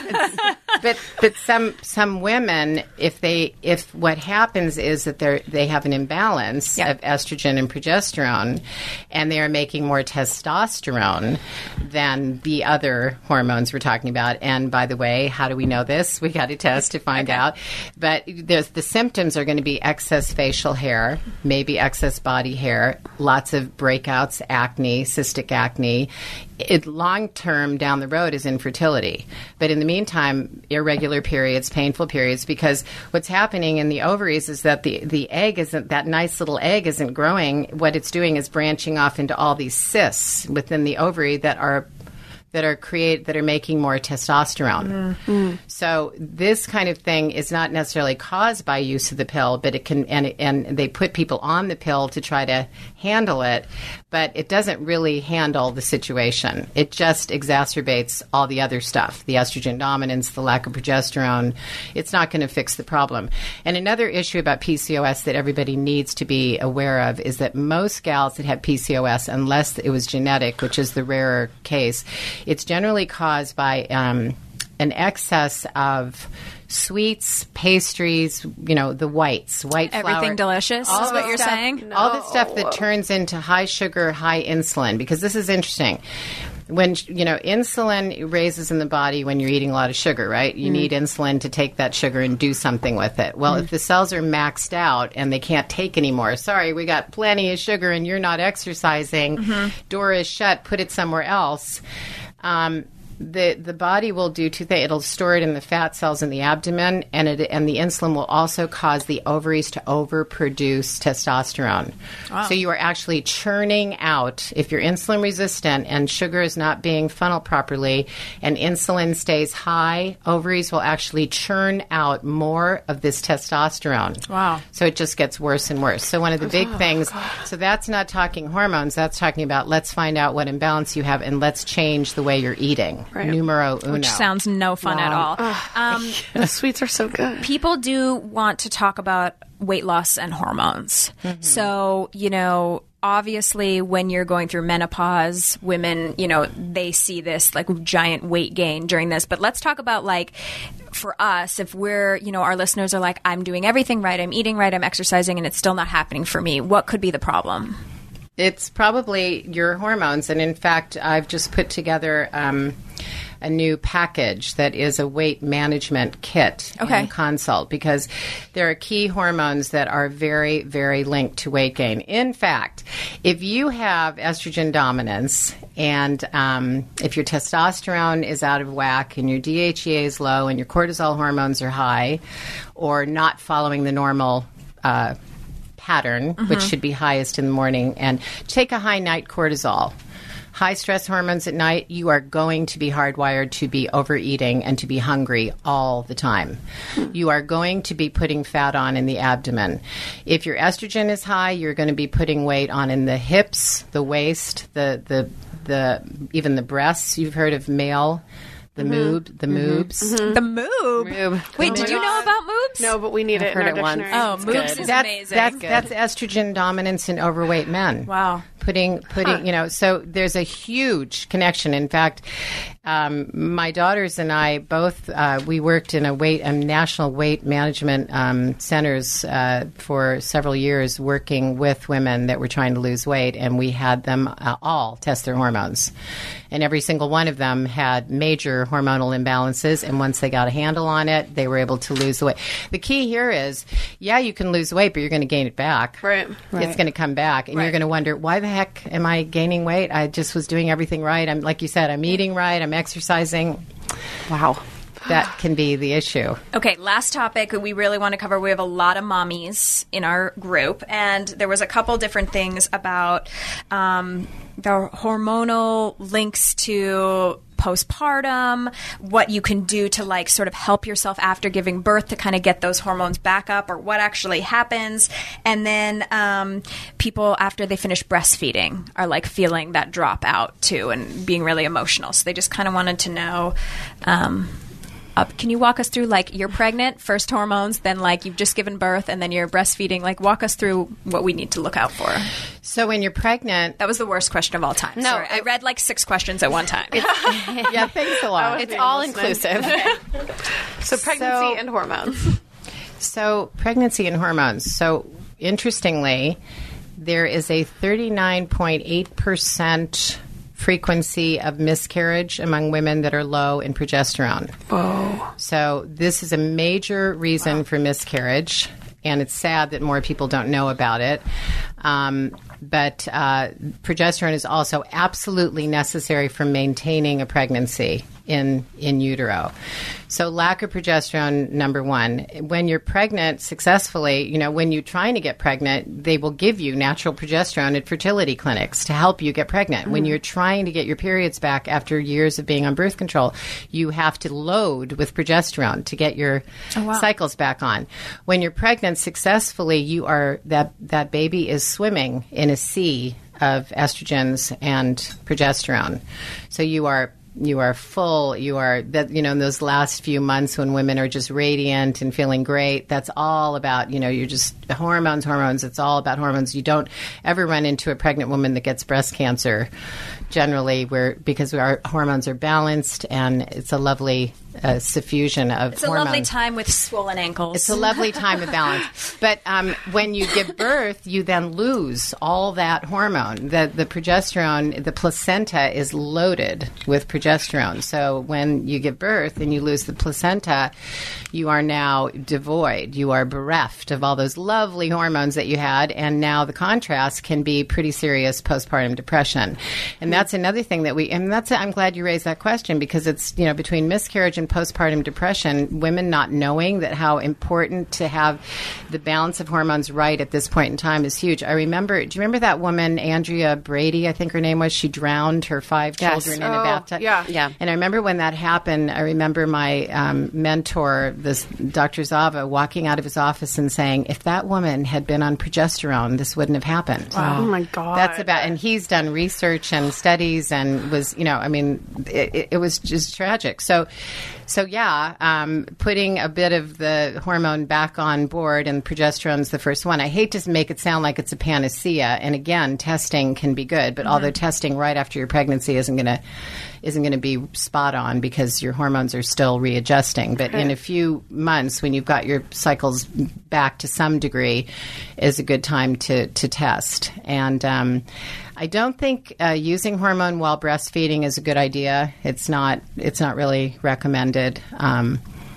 but but some some women, if they if what happens is that they they have an imbalance Yeah. of estrogen and progesterone, and they are making more testosterone than the other hormones we're talking about. And by the way, how do we know this? We got to test to find out. But there's the symptoms are going to be excess facial hair, maybe excess body hair, lots of breakouts, acne, cystic acne. It long term down the road is infertility. But in the meantime, irregular periods, painful periods, because what's happening in the ovaries is that the, the egg isn't, that nice little egg isn't growing. What it's doing is branching off into all these cysts within the ovary that are that are create that are making more testosterone. Mm. So this kind of thing is not necessarily caused by use of the pill, but it can and and they put people on the pill to try to handle it, but it doesn't really handle the situation. It just exacerbates all the other stuff, the estrogen dominance, the lack of progesterone. It's not going to fix the problem. And another issue about P C O S that everybody needs to be aware of is that most gals that have P C O S, unless it was genetic, which is the rarer case, it's generally caused by um, an excess of sweets, pastries, you know, the whites, white flour. Everything delicious All is the what you're stuff- saying? All the stuff that turns into high sugar, high insulin, because this is interesting. When, you know, insulin raises in the body when you're eating a lot of sugar, right? You mm-hmm. need insulin to take that sugar and do something with it. Well, mm-hmm. if the cells are maxed out and they can't take anymore, sorry, we got plenty of sugar and you're not exercising, mm-hmm. door is shut, put it somewhere else. Um, the the body will do two things. It'll store it in the fat cells in the abdomen, and it and the insulin will also cause the ovaries to overproduce testosterone. Wow. So you are actually churning out, if you're insulin resistant and sugar is not being funneled properly and insulin stays high, ovaries will actually churn out more of this testosterone. Wow. So it just gets worse and worse. So one of the big oh, things, God. So that's not talking hormones, that's talking about let's find out what imbalance you have and let's change the way you're eating. Right. Numero uno. Which sounds no fun wow. at all. Um, the sweets are so good. People do want to talk about weight loss and hormones. Mm-hmm. So, you know, obviously when you're going through menopause, women, you know, they see this like giant weight gain during this. But let's talk about like for us, if we're, you know, our listeners are like, I'm doing everything right, I'm eating right, I'm exercising, and it's still not happening for me. What could be the problem? It's probably your hormones. And in fact, I've just put together um, a new package that is a weight management kit okay. and consult, because there are key hormones that are very, very linked to weight gain. In fact, if you have estrogen dominance and um, if your testosterone is out of whack and your D H E A is low and your cortisol hormones are high or not following the normal uh pattern, mm-hmm. which should be highest in the morning, and take a high night cortisol. high stress hormones at night, you are going to be hardwired to be overeating and to be hungry all the time. You are going to be putting fat on in the abdomen. If your estrogen is high, you're going to be putting weight on in the hips, the waist, the the the even the breasts. You've heard of male. The Mm-hmm. moob, the moobs. Mm-hmm. The moob. Moob. Wait, Oh did my you know God. about moobs? No, but we need I've it heard in our it once. dictionary. Oh, It's moobs good. is That's amazing. that's Good. that's estrogen dominance in overweight men. Wow. Putting putting you know, so there's a huge connection. In fact, um, my daughters and I both uh, we worked in a weight um, national weight management um, centers uh, for several years, working with women that were trying to lose weight, and we had them uh, all test their hormones, and every single one of them had major hormonal imbalances. And once they got a handle on it, they were able to lose the weight. The key here is, yeah, you can lose weight, but you're going to gain it back. Right. It's going to come back, and Right. you're going to wonder, why the heck am I gaining weight? I just was doing everything right. I'm like you said, I'm eating right. I'm exercising. Wow. That can be the issue. Okay, last topic that we really want to cover. We have a lot of mommies in our group, and there was a couple different things about um, the hormonal links to postpartum, what you can do to like sort of help yourself after giving birth to kind of get those hormones back up, or what actually happens. And then um, people after they finish breastfeeding are like feeling that drop out too and being really emotional. So they just kind of wanted to know. Um, Up. Can you walk us through, like, you're pregnant, first hormones, then, like, you've just given birth, and then you're breastfeeding? Like, walk us through what we need to look out for. So when you're pregnant, That was the worst question of all time. No, Sorry, I read, like, six questions at one time. yeah, thanks a lot. It's all inclusive. So pregnancy So- and hormones. So, pregnancy and hormones. So, interestingly, there is a thirty-nine point eight percent frequency of miscarriage among women that are low in progesterone. Whoa. So, this is a major reason for miscarriage, and it's sad that more people don't know about it. Um, but uh, progesterone is also absolutely necessary for maintaining a pregnancy in in utero. So lack of progesterone, number one. When you're pregnant successfully, you know, when you're trying to get pregnant, they will give you natural progesterone at fertility clinics to help you get pregnant. Mm. When you're trying to get your periods back after years of being on birth control, you have to load with progesterone to get your oh, wow. cycles back on. When you're pregnant successfully, you are that that baby is swimming in a sea of estrogens and progesterone. So you are You are full. You are that. You know, in those last few months when women are just radiant and feeling great, that's all about. You know, you're just hormones, hormones. It's all about hormones. You don't ever run into a pregnant woman that gets breast cancer. Generally, we're because our hormones are balanced, and it's a lovely uh, suffusion of It's a hormones. lovely time with swollen ankles. It's a lovely time of balance. But um, when you give birth, you then lose all that hormone. The, the progesterone, the placenta is loaded with progesterone. So when you give birth and you lose the placenta, you are now devoid. You are bereft of all those lovely hormones that you had. And now the contrast can be pretty serious postpartum depression. And that's another thing that we, and that's, I'm glad you raised that question, because it's, you know, between miscarriage and postpartum depression, women not knowing that how important to have the balance of hormones right at this point in time is huge. I remember, do you remember that woman, Andrea Brady, I think her name was? She drowned her five Yes. children in Oh, a bathtub. yeah. Yeah. And I remember when that happened, I remember my um, mentor, this Doctor Zava, walking out of his office and saying, if that woman had been on progesterone, this wouldn't have happened. Oh my God. That's about, and he's done research and studies and was, you know, I mean, it, it was just tragic. So, so yeah, um, putting a bit of the hormone back on board, and progesterone's the first one. I hate to make it sound like it's a panacea. And again, testing can be good, but mm-hmm. although testing right after your pregnancy isn't going to isn't going to be spot on because your hormones are still readjusting. But in a few months, when you've got your cycles back to some degree, is a good time to, to test. And um, I don't think uh, using hormone while breastfeeding is a good idea. It's not. It's not really recommended. Um,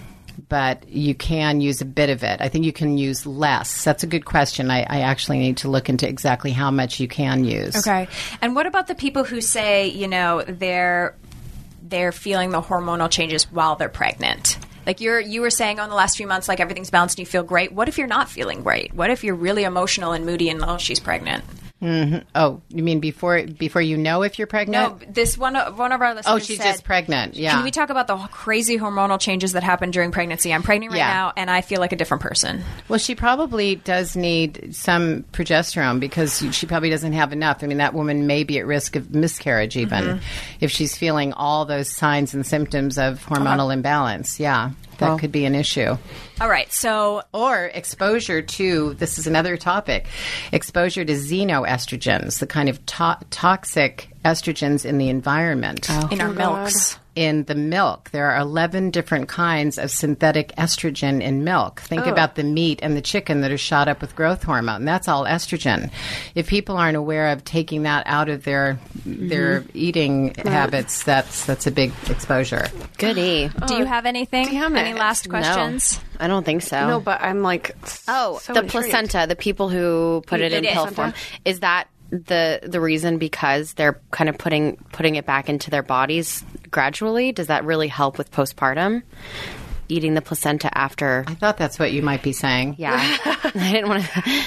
but you can use a bit of it. I think you can use less. That's a good question. I, I actually need to look into exactly how much you can use. Okay. And what about the people who say, you know, they're they're feeling the hormonal changes while they're pregnant? Like you're you were saying, oh, in the last few months, like everything's balanced and you feel great. What if you're not feeling great? What if you're really emotional and moody and, oh, she's pregnant? Mm-hmm. Oh, you mean before before you know if you're pregnant? No, this one of, one of our listeners Oh, she's said, just pregnant. Yeah. Can we talk about the crazy hormonal changes that happen during pregnancy? I'm pregnant right Yeah. now, and I feel like a different person. Well, she probably does need some progesterone because she probably doesn't have enough. I mean, that woman may be at risk of miscarriage even Mm-hmm. if she's feeling all those signs and symptoms of hormonal imbalance. Yeah, that could be an issue. All right, so Or exposure to, this is another topic, exposure to xenoestrogens, the kind of to- toxic estrogens in the environment. in our milks. In the milk, there are eleven different kinds of synthetic estrogen in milk. Think about the meat and the chicken that are shot up with growth hormone. That's all estrogen. If people aren't aware of taking that out of their their eating habits, that's that's a big exposure. Goody. Do you have anything? damn Any it. last questions? No, I don't think so. No, but I'm like, Oh, so the intrigued. placenta, the people who put You it in did it. pill form. Is that the the reason because they're kind of putting putting it back into their bodies gradually? Does that really help with postpartum? Eating the placenta after. I thought that's what you might be saying. Yeah. I didn't want to.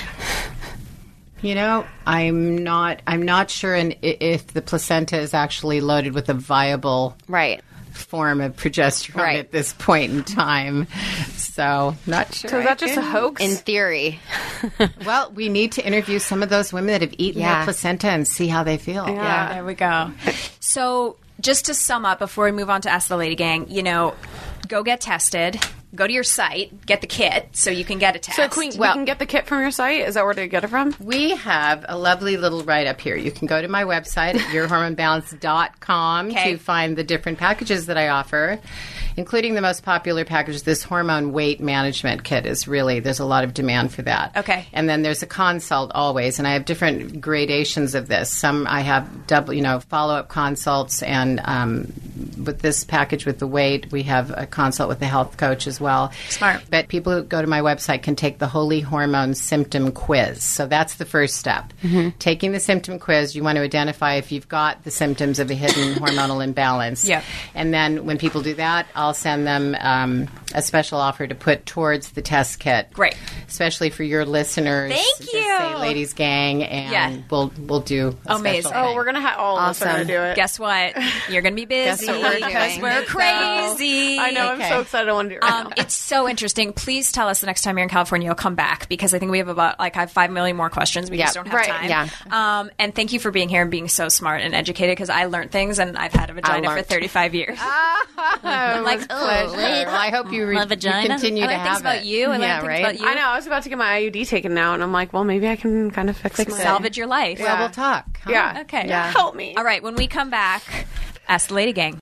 You know, I'm not. I'm not sure in, i- if the placenta is actually loaded with a viable Right. form of progesterone Right. at this point in time. So, not sure. So is I that just a can- hoax? In theory. Well, we need to interview some of those women that have eaten Yeah. their placenta and see how they feel. Yeah, there we go. So, just to sum up before we move on to Ask the Lady Gang, you know, go get tested. Go to your site, get the kit so you can get a test. So Queen, we can get the kit from your site? Is that where to get it from? We have a lovely little write-up here. You can go to my website at your hormone balance dot com Okay. to find the different packages that I offer, including the most popular package. This hormone weight management kit is really, there's a lot of demand for that. Okay. And then there's a consult always, and I have different gradations of this. Some I have double, you know, follow-up consults, and um, with this package with the weight, we have a consult with the health coach as well. Smart. But people who go to my website can take the Holy Hormone Symptom Quiz. So that's the first step. Taking the symptom quiz, you want to identify if you've got the symptoms of a hidden hormonal imbalance. Yep. And then when people do that, I'll send them um, a special offer to put towards the test kit. Great. Especially for your listeners. Thank Just you. say Ladies Gang, and Yeah. we'll we'll do a Amazing. special Oh, thing. we're going to have all of us are Awesome. going to do it. Guess what? You're going to be busy what we're because doing. we're crazy. I know. Okay. I'm so excited. I want to do it right Um, now. it's so interesting. Please tell us the next time you're in California, you'll come back because I think we have about like I have five million more questions. We Yeah, just don't have right, time. yeah. Um, and thank you for being here and being so smart and educated because I learned things and I've had a vagina for learned. thirty-five years. I'm like, oh, Well, I hope you, re- my you vagina. continue I to learned have things about it. you. I learned Yeah, things right? about you. I know. I was about to get my I U D taken now, and I'm like, well, maybe I can kind of fix, it. Salvage your life. Well, we'll talk. huh? Yeah. Okay. Yeah. Help me. All right. When we come back, ask the Lady Gang.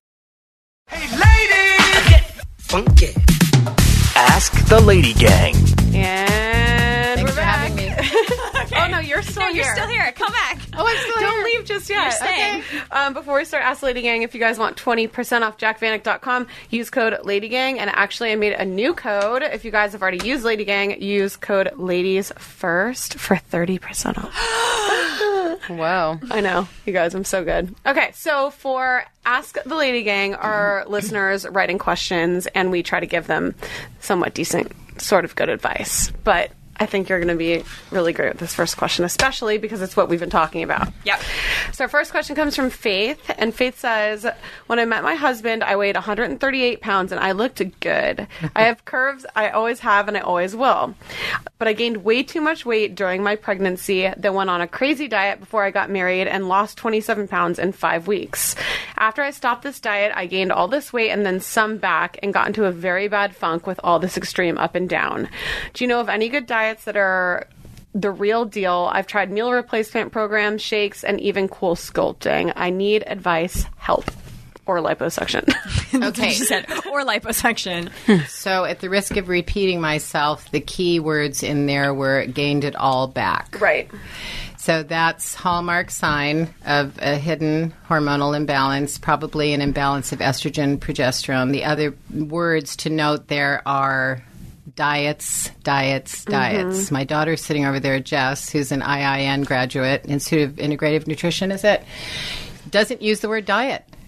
Funky. Ask the Lady Gang. And Thanks we're for back. having me. Oh no, you're still No, here. you're still here. Come back. Oh, I'm still Don't here. leave just yet. You're staying. Okay. Um, before we start, Ask the Lady Gang, if you guys want twenty percent off jack vanek dot com, use code LadyGang. And actually, I made a new code. If you guys have already used Lady Gang, use code Ladies First for thirty percent off. Whoa. I know. You guys, I'm so good. Okay, so for Ask the Lady Gang, our listeners write in questions, and we try to give them somewhat decent, sort of good advice. But I think you're going to be really great with this first question, especially because it's what we've been talking about. Yep. So our first question comes from Faith, and Faith says, when I met my husband, I weighed one hundred thirty-eight pounds, and I looked good. I have curves I always have, and I always will. But I gained way too much weight during my pregnancy, then went on a crazy diet before I got married and lost twenty-seven pounds in five weeks. After I stopped this diet, I gained all this weight and then some back and got into a very bad funk with all this extreme up and down. Do you know of any good diets that are the real deal? I've tried meal replacement programs, shakes, and even cool sculpting. I need advice, help, or liposuction. Okay. She said, or liposuction. So, at the risk of repeating myself, the key words in there were gained it all back. Right. So that's hallmark sign of a hidden hormonal imbalance, probably an imbalance of estrogen, progesterone. The other words to note there are diets, diets, diets. My daughter's sitting over there, Jess, who's an I I N graduate, Institute of Integrative Nutrition, is it? Doesn't use the word diet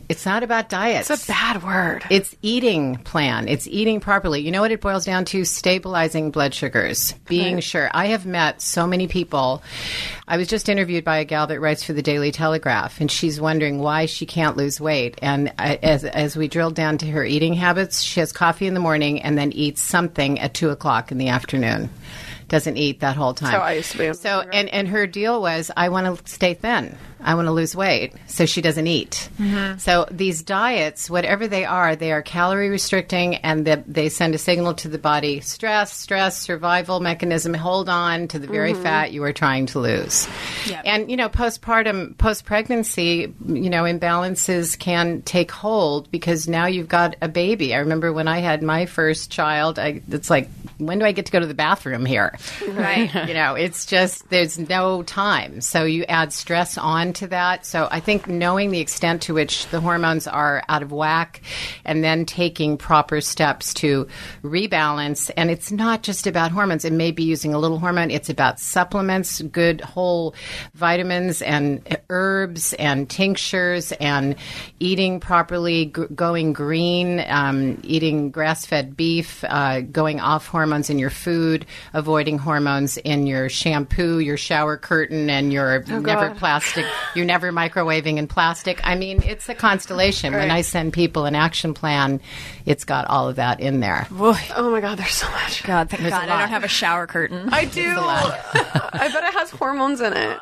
It's not about diets. It's a bad word. It's eating plan. It's eating properly. You know what it boils down to? Stabilizing blood sugars. Being right. sure. I have met so many people. I was just interviewed by a gal that writes for the Daily Telegraph, and she's wondering why she can't lose weight. And I, as as we drilled down to her eating habits, she has coffee in the morning and then eats something at two o'clock in the afternoon. Doesn't eat that whole time. That's how I used to be. So, and, and her deal was, I want to stay thin. I want to lose weight. So she doesn't eat. Mm-hmm. So these diets, whatever they are, they are calorie restricting, and the, they send a signal to the body, stress, stress, survival mechanism, hold on to the very mm-hmm. fat you are trying to lose. Yep. And, you know, postpartum, post-pregnancy, you know, imbalances can take hold because now you've got a baby. I remember when I had my first child, I, it's like, when do I get to go to the bathroom here? Right. You know, it's just, there's no time. So you add stress on to that. So I think knowing the extent to which the hormones are out of whack and then taking proper steps to rebalance. And it's not just about hormones. It may be using a little hormone. It's about supplements, good whole vitamins and herbs and tinctures and eating properly, g- going green, um, eating grass-fed beef, uh, going off hormones in your food, avoiding hormones in your shampoo, your shower curtain, and your oh, never God. plastic. You're never microwaving in plastic. I mean, it's a constellation. Right. When I send people an action plan, it's got all of that in there. Oh my God, there's so much. God, thank there's God, I don't have a shower curtain. I do. I bet it has hormones in it.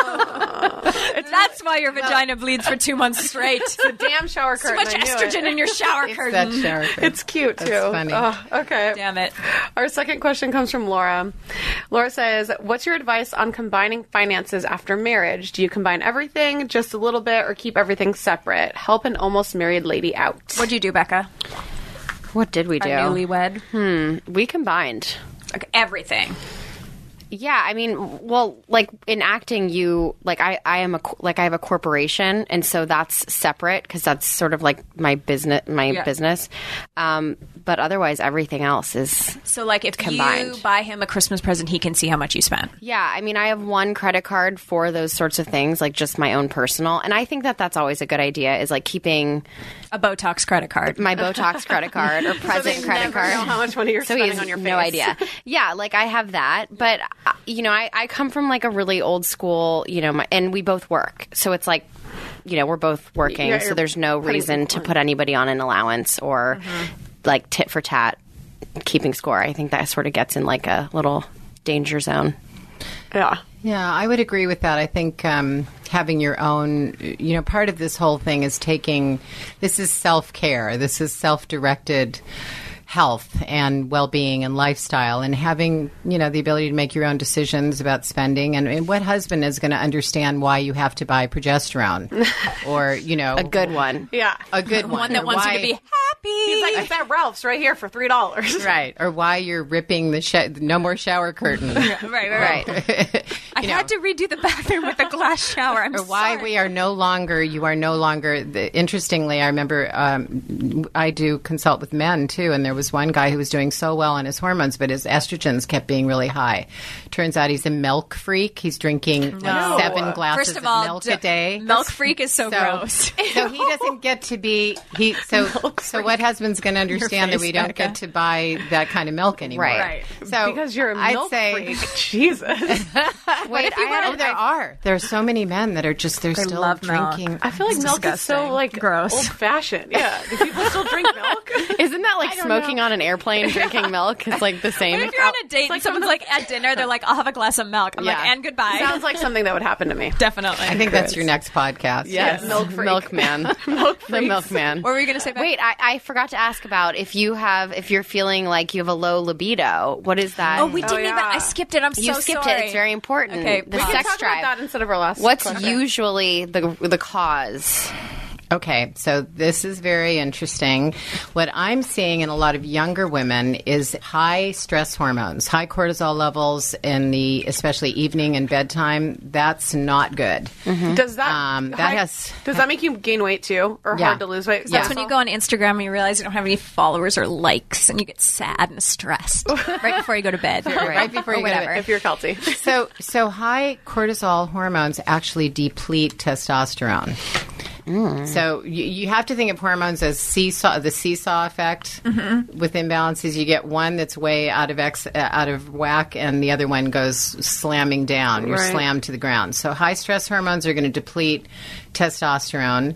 That's why your vagina bleeds for two months straight. It's a damn shower curtain. So much estrogen in your shower it's curtain. That shower curtain. It's cute too. That's funny. Oh, okay. Damn it. Our second question comes from Laura. Laura says, what's your advice on combining finances after marriage? Do you combine everything, just a little bit, or keep everything separate? Help an almost married lady out. What'd you do, Becca? What did we do? Our newlywed. Hmm. We combined. Like everything. Yeah, I mean, well, like in acting, you like I, I am a like I have a corporation, and so that's separate because that's sort of like my business, my yeah. business. Um, but otherwise, everything else is so like if combined. You buy him a Christmas present, he can see how much you spent. Yeah, I mean, I have one credit card for those sorts of things, like just my own personal, and I think that that's always a good idea. Is like keeping a Botox credit card, my Botox credit card or present so credit never card. Know how much money you're so spending on your face? No idea. Yeah, like I have that, but. You know, I, I come from like a really old school, you know, my, and we both work. So it's like, you know, we're both working. Yeah, so there's no reason to put anybody on an allowance or mm-hmm. like tit for tat keeping score. I think that sort of gets in like a little danger zone. Yeah. Yeah, I would agree with that. I think um, having your own, you know, part of this whole thing is taking, this is self-care. This is self-directed health and well-being and lifestyle, and having, you know, the ability to make your own decisions about spending. And, and what husband is going to understand why you have to buy progesterone or, you know, a good one. Yeah. A good one. One that wants why, you to be happy. He's like, it's at Ralph's right here for three dollars. Right. Or why you're ripping the sh- no more shower curtain. right, right, right. I know. had to redo the bathroom with a glass shower. I'm or sorry. why we are no longer, you are no longer, the, interestingly, I remember um, I do consult with men too, and there was one guy who was doing so well on his hormones, but his estrogens kept being really high. Turns out he's a milk freak. He's drinking no. like seven glasses First of, all, of milk d- a day. Milk freak is so, so gross. So he doesn't get to be, he. So, so what husband's going to understand face, that we don't Becca. get to buy that kind of milk anymore? Right. right. So because you're a I'd milk say, freak. Jesus. Wait, I had, oh, there are. There are so many men that are just, they're they still love drinking. Milk. I feel like it's milk disgusting. is so like gross. old fashioned. Yeah. Do people still drink milk? Isn't that like smoking know. on an airplane, drinking milk? It's like the same. But if you're on a date and someone's like at dinner, they're like, I'll have a glass of milk. I'm yeah. like, and goodbye. Sounds like something that would happen to me. Definitely. I think that's your next podcast. Yes. yes. Milk freak. Milkman. Milk The milkman. What were you going to say, Becca? Wait, I, I forgot to ask about if you have, if you're feeling like you have a low libido. What is that? Oh, we didn't oh, yeah. even, I skipped it. I'm you so skipped sorry. it. It's very important. Okay. The we sex can talk drive. about that instead of our last What's question. usually the the cause? Okay, so this is very interesting. What I'm seeing in a lot of younger women is high stress hormones, high cortisol levels in the especially evening and bedtime. That's not good. Mm-hmm. Does that um, that high, has does that make you gain weight too, or yeah. hard to lose weight? So that's when you go on Instagram and you realize you don't have any followers or likes, and you get sad and stressed right before you go to bed. right, right before or you go to whatever. bed. If you're Kelsey. So, so high cortisol hormones actually deplete testosterone. Mm. So you, you have to think of hormones as seesaw, the seesaw effect. Mm-hmm. With imbalances, you get one that's way out of ex, uh, out of whack, and the other one goes slamming down. You're Right. slammed to the ground. So high stress hormones are going to deplete testosterone.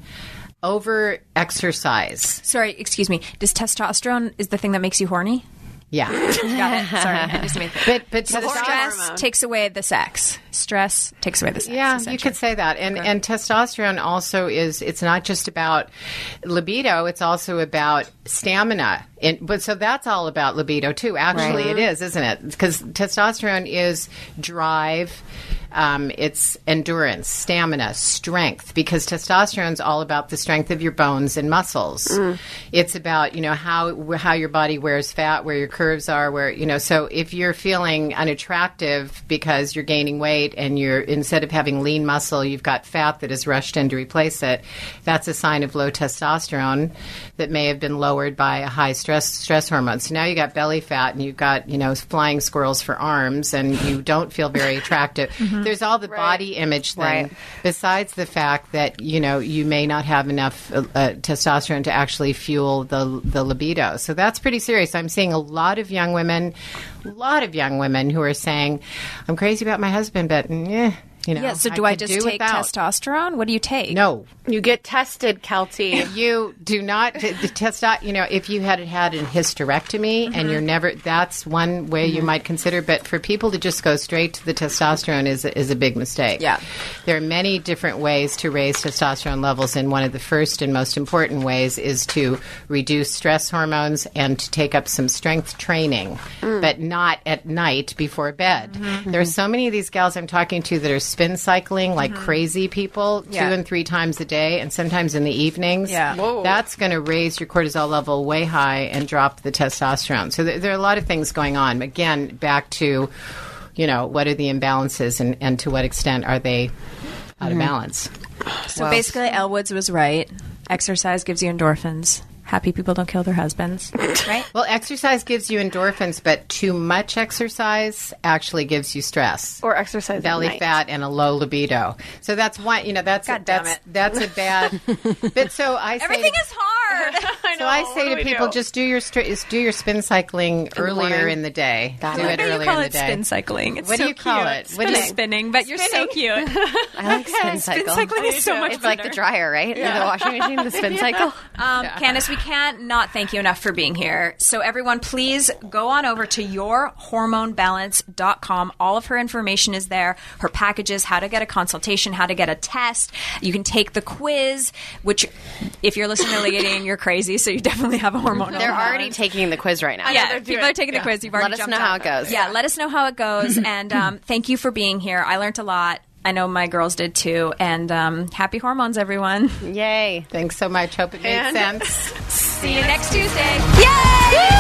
Over exercise. Sorry, excuse me. Does testosterone is the thing that makes you horny? Yeah. Got it. Sorry, I just made But but So testosterone- stress takes away the sex. Stress takes away the sex. Yeah, you essentially. could say that. And and testosterone also is, it's not just about libido, it's also about stamina. And, but so that's all about libido too. Actually, Right. it is, isn't it? Because testosterone is drive, um, it's endurance, stamina, strength. Because testosterone is all about the strength of your bones and muscles. It's about, you know, how how your body wears fat, where your curves are, where, you know. So if you're feeling unattractive because you're gaining weight and you're, instead of having lean muscle, you've got fat that is rushed in to replace it, that's a sign of low testosterone that may have been lowered by a high stress stress hormone. So now you got belly fat and you've got, you know, flying squirrels for arms, and you don't feel very attractive. Mm-hmm. There's all the body image thing, Right. besides the fact that, you know, you may not have enough uh, uh, testosterone to actually fuel the the libido. So that's pretty serious. I'm seeing a lot of young women, a lot of young women who are saying, I'm crazy about my husband, but eh, you know. Yeah, so do I, could just do take without. testosterone? What do you take? No. You get tested, Kelty. You do not the, the testo- you know, if you had had a hysterectomy and you're never, that's one way you might consider. But for people to just go straight to the testosterone is a, is a big mistake. Yeah. There are many different ways to raise testosterone levels, and one of the first and most important ways is to reduce stress hormones and to take up some strength training, but not at night before bed. There are so many of these gals I'm talking to that are spin cycling like crazy people, Yeah. two and three times a day, and sometimes in the evenings. Yeah. Whoa. That's going to raise your cortisol level way high and drop the testosterone. So there, there are a lot of things going on. Again, back to, you know, what are the imbalances, and, and to what extent are they out of balance? So basically, Elle Woods was right. Exercise gives you endorphins. Happy people don't kill their husbands, right? Well, exercise gives you endorphins, but too much exercise actually gives you stress. Or exercise Belly at night. fat and a low libido. So that's one, you know, that's God a, damn that's it. that's a bad. But so I say Everything to- is hard. I know. So I What say do to we people, do? just do your stri- is do your spin cycling earlier morning? in the day. Got do it. it Why do you earlier call in the it day. spin cycling? It's What do so you call cute. it? What do you- Spinning, spinning, but you're so cute. I like spin cycle. Spin cycling is so much It's like the dryer, right? The washing machine, the spin cycle. Um, Candace, we can't not thank you enough for being here. So everyone, please go on over to your hormone balance dot com. All of her information is there. Her packages, how to get a consultation, how to get a test. You can take the quiz, which if you're listening to Lady Dating, you're crazy, so you definitely have a hormonal They're already balance. taking the quiz right now. Yeah, they're people doing- are taking the quiz. You've already Let us jumped know on how it goes. Yeah, let us know how it goes. And um, thank you for being here. I learned a lot. I know my girls did too. And um, happy hormones, everyone. Yay. Thanks so much. Hope it made And- sense. See you next Tuesday. Yay!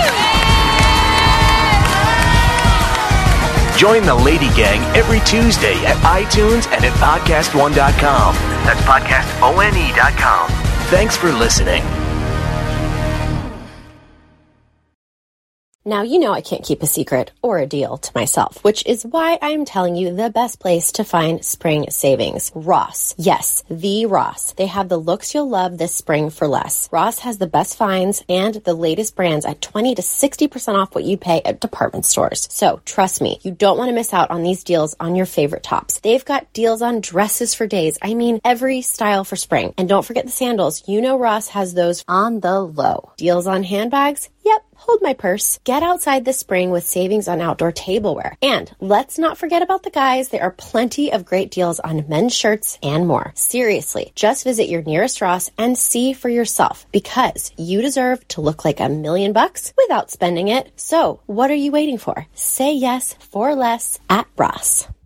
Join the Lady Gang every Tuesday at iTunes and at podcast one dot com. That's podcast one dot com. Thanks for listening. Now, you know I can't keep a secret or a deal to myself, which is why I'm telling you the best place to find spring savings. Ross. Yes, the Ross. They have the looks you'll love this spring for less. Ross has the best finds and the latest brands at twenty to sixty percent off what you pay at department stores. So trust me, you don't want to miss out on these deals on your favorite tops. They've got deals on dresses for days. I mean, every style for spring. And don't forget the sandals. You know Ross has those on the low. Deals on handbags? Yep. Hold my purse. Get outside this spring with savings on outdoor tableware. And let's not forget about the guys. There are plenty of great deals on men's shirts and more. Seriously, just visit your nearest Ross and see for yourself, because you deserve to look like a million bucks without spending it. So what are you waiting for? Say yes for less at Ross.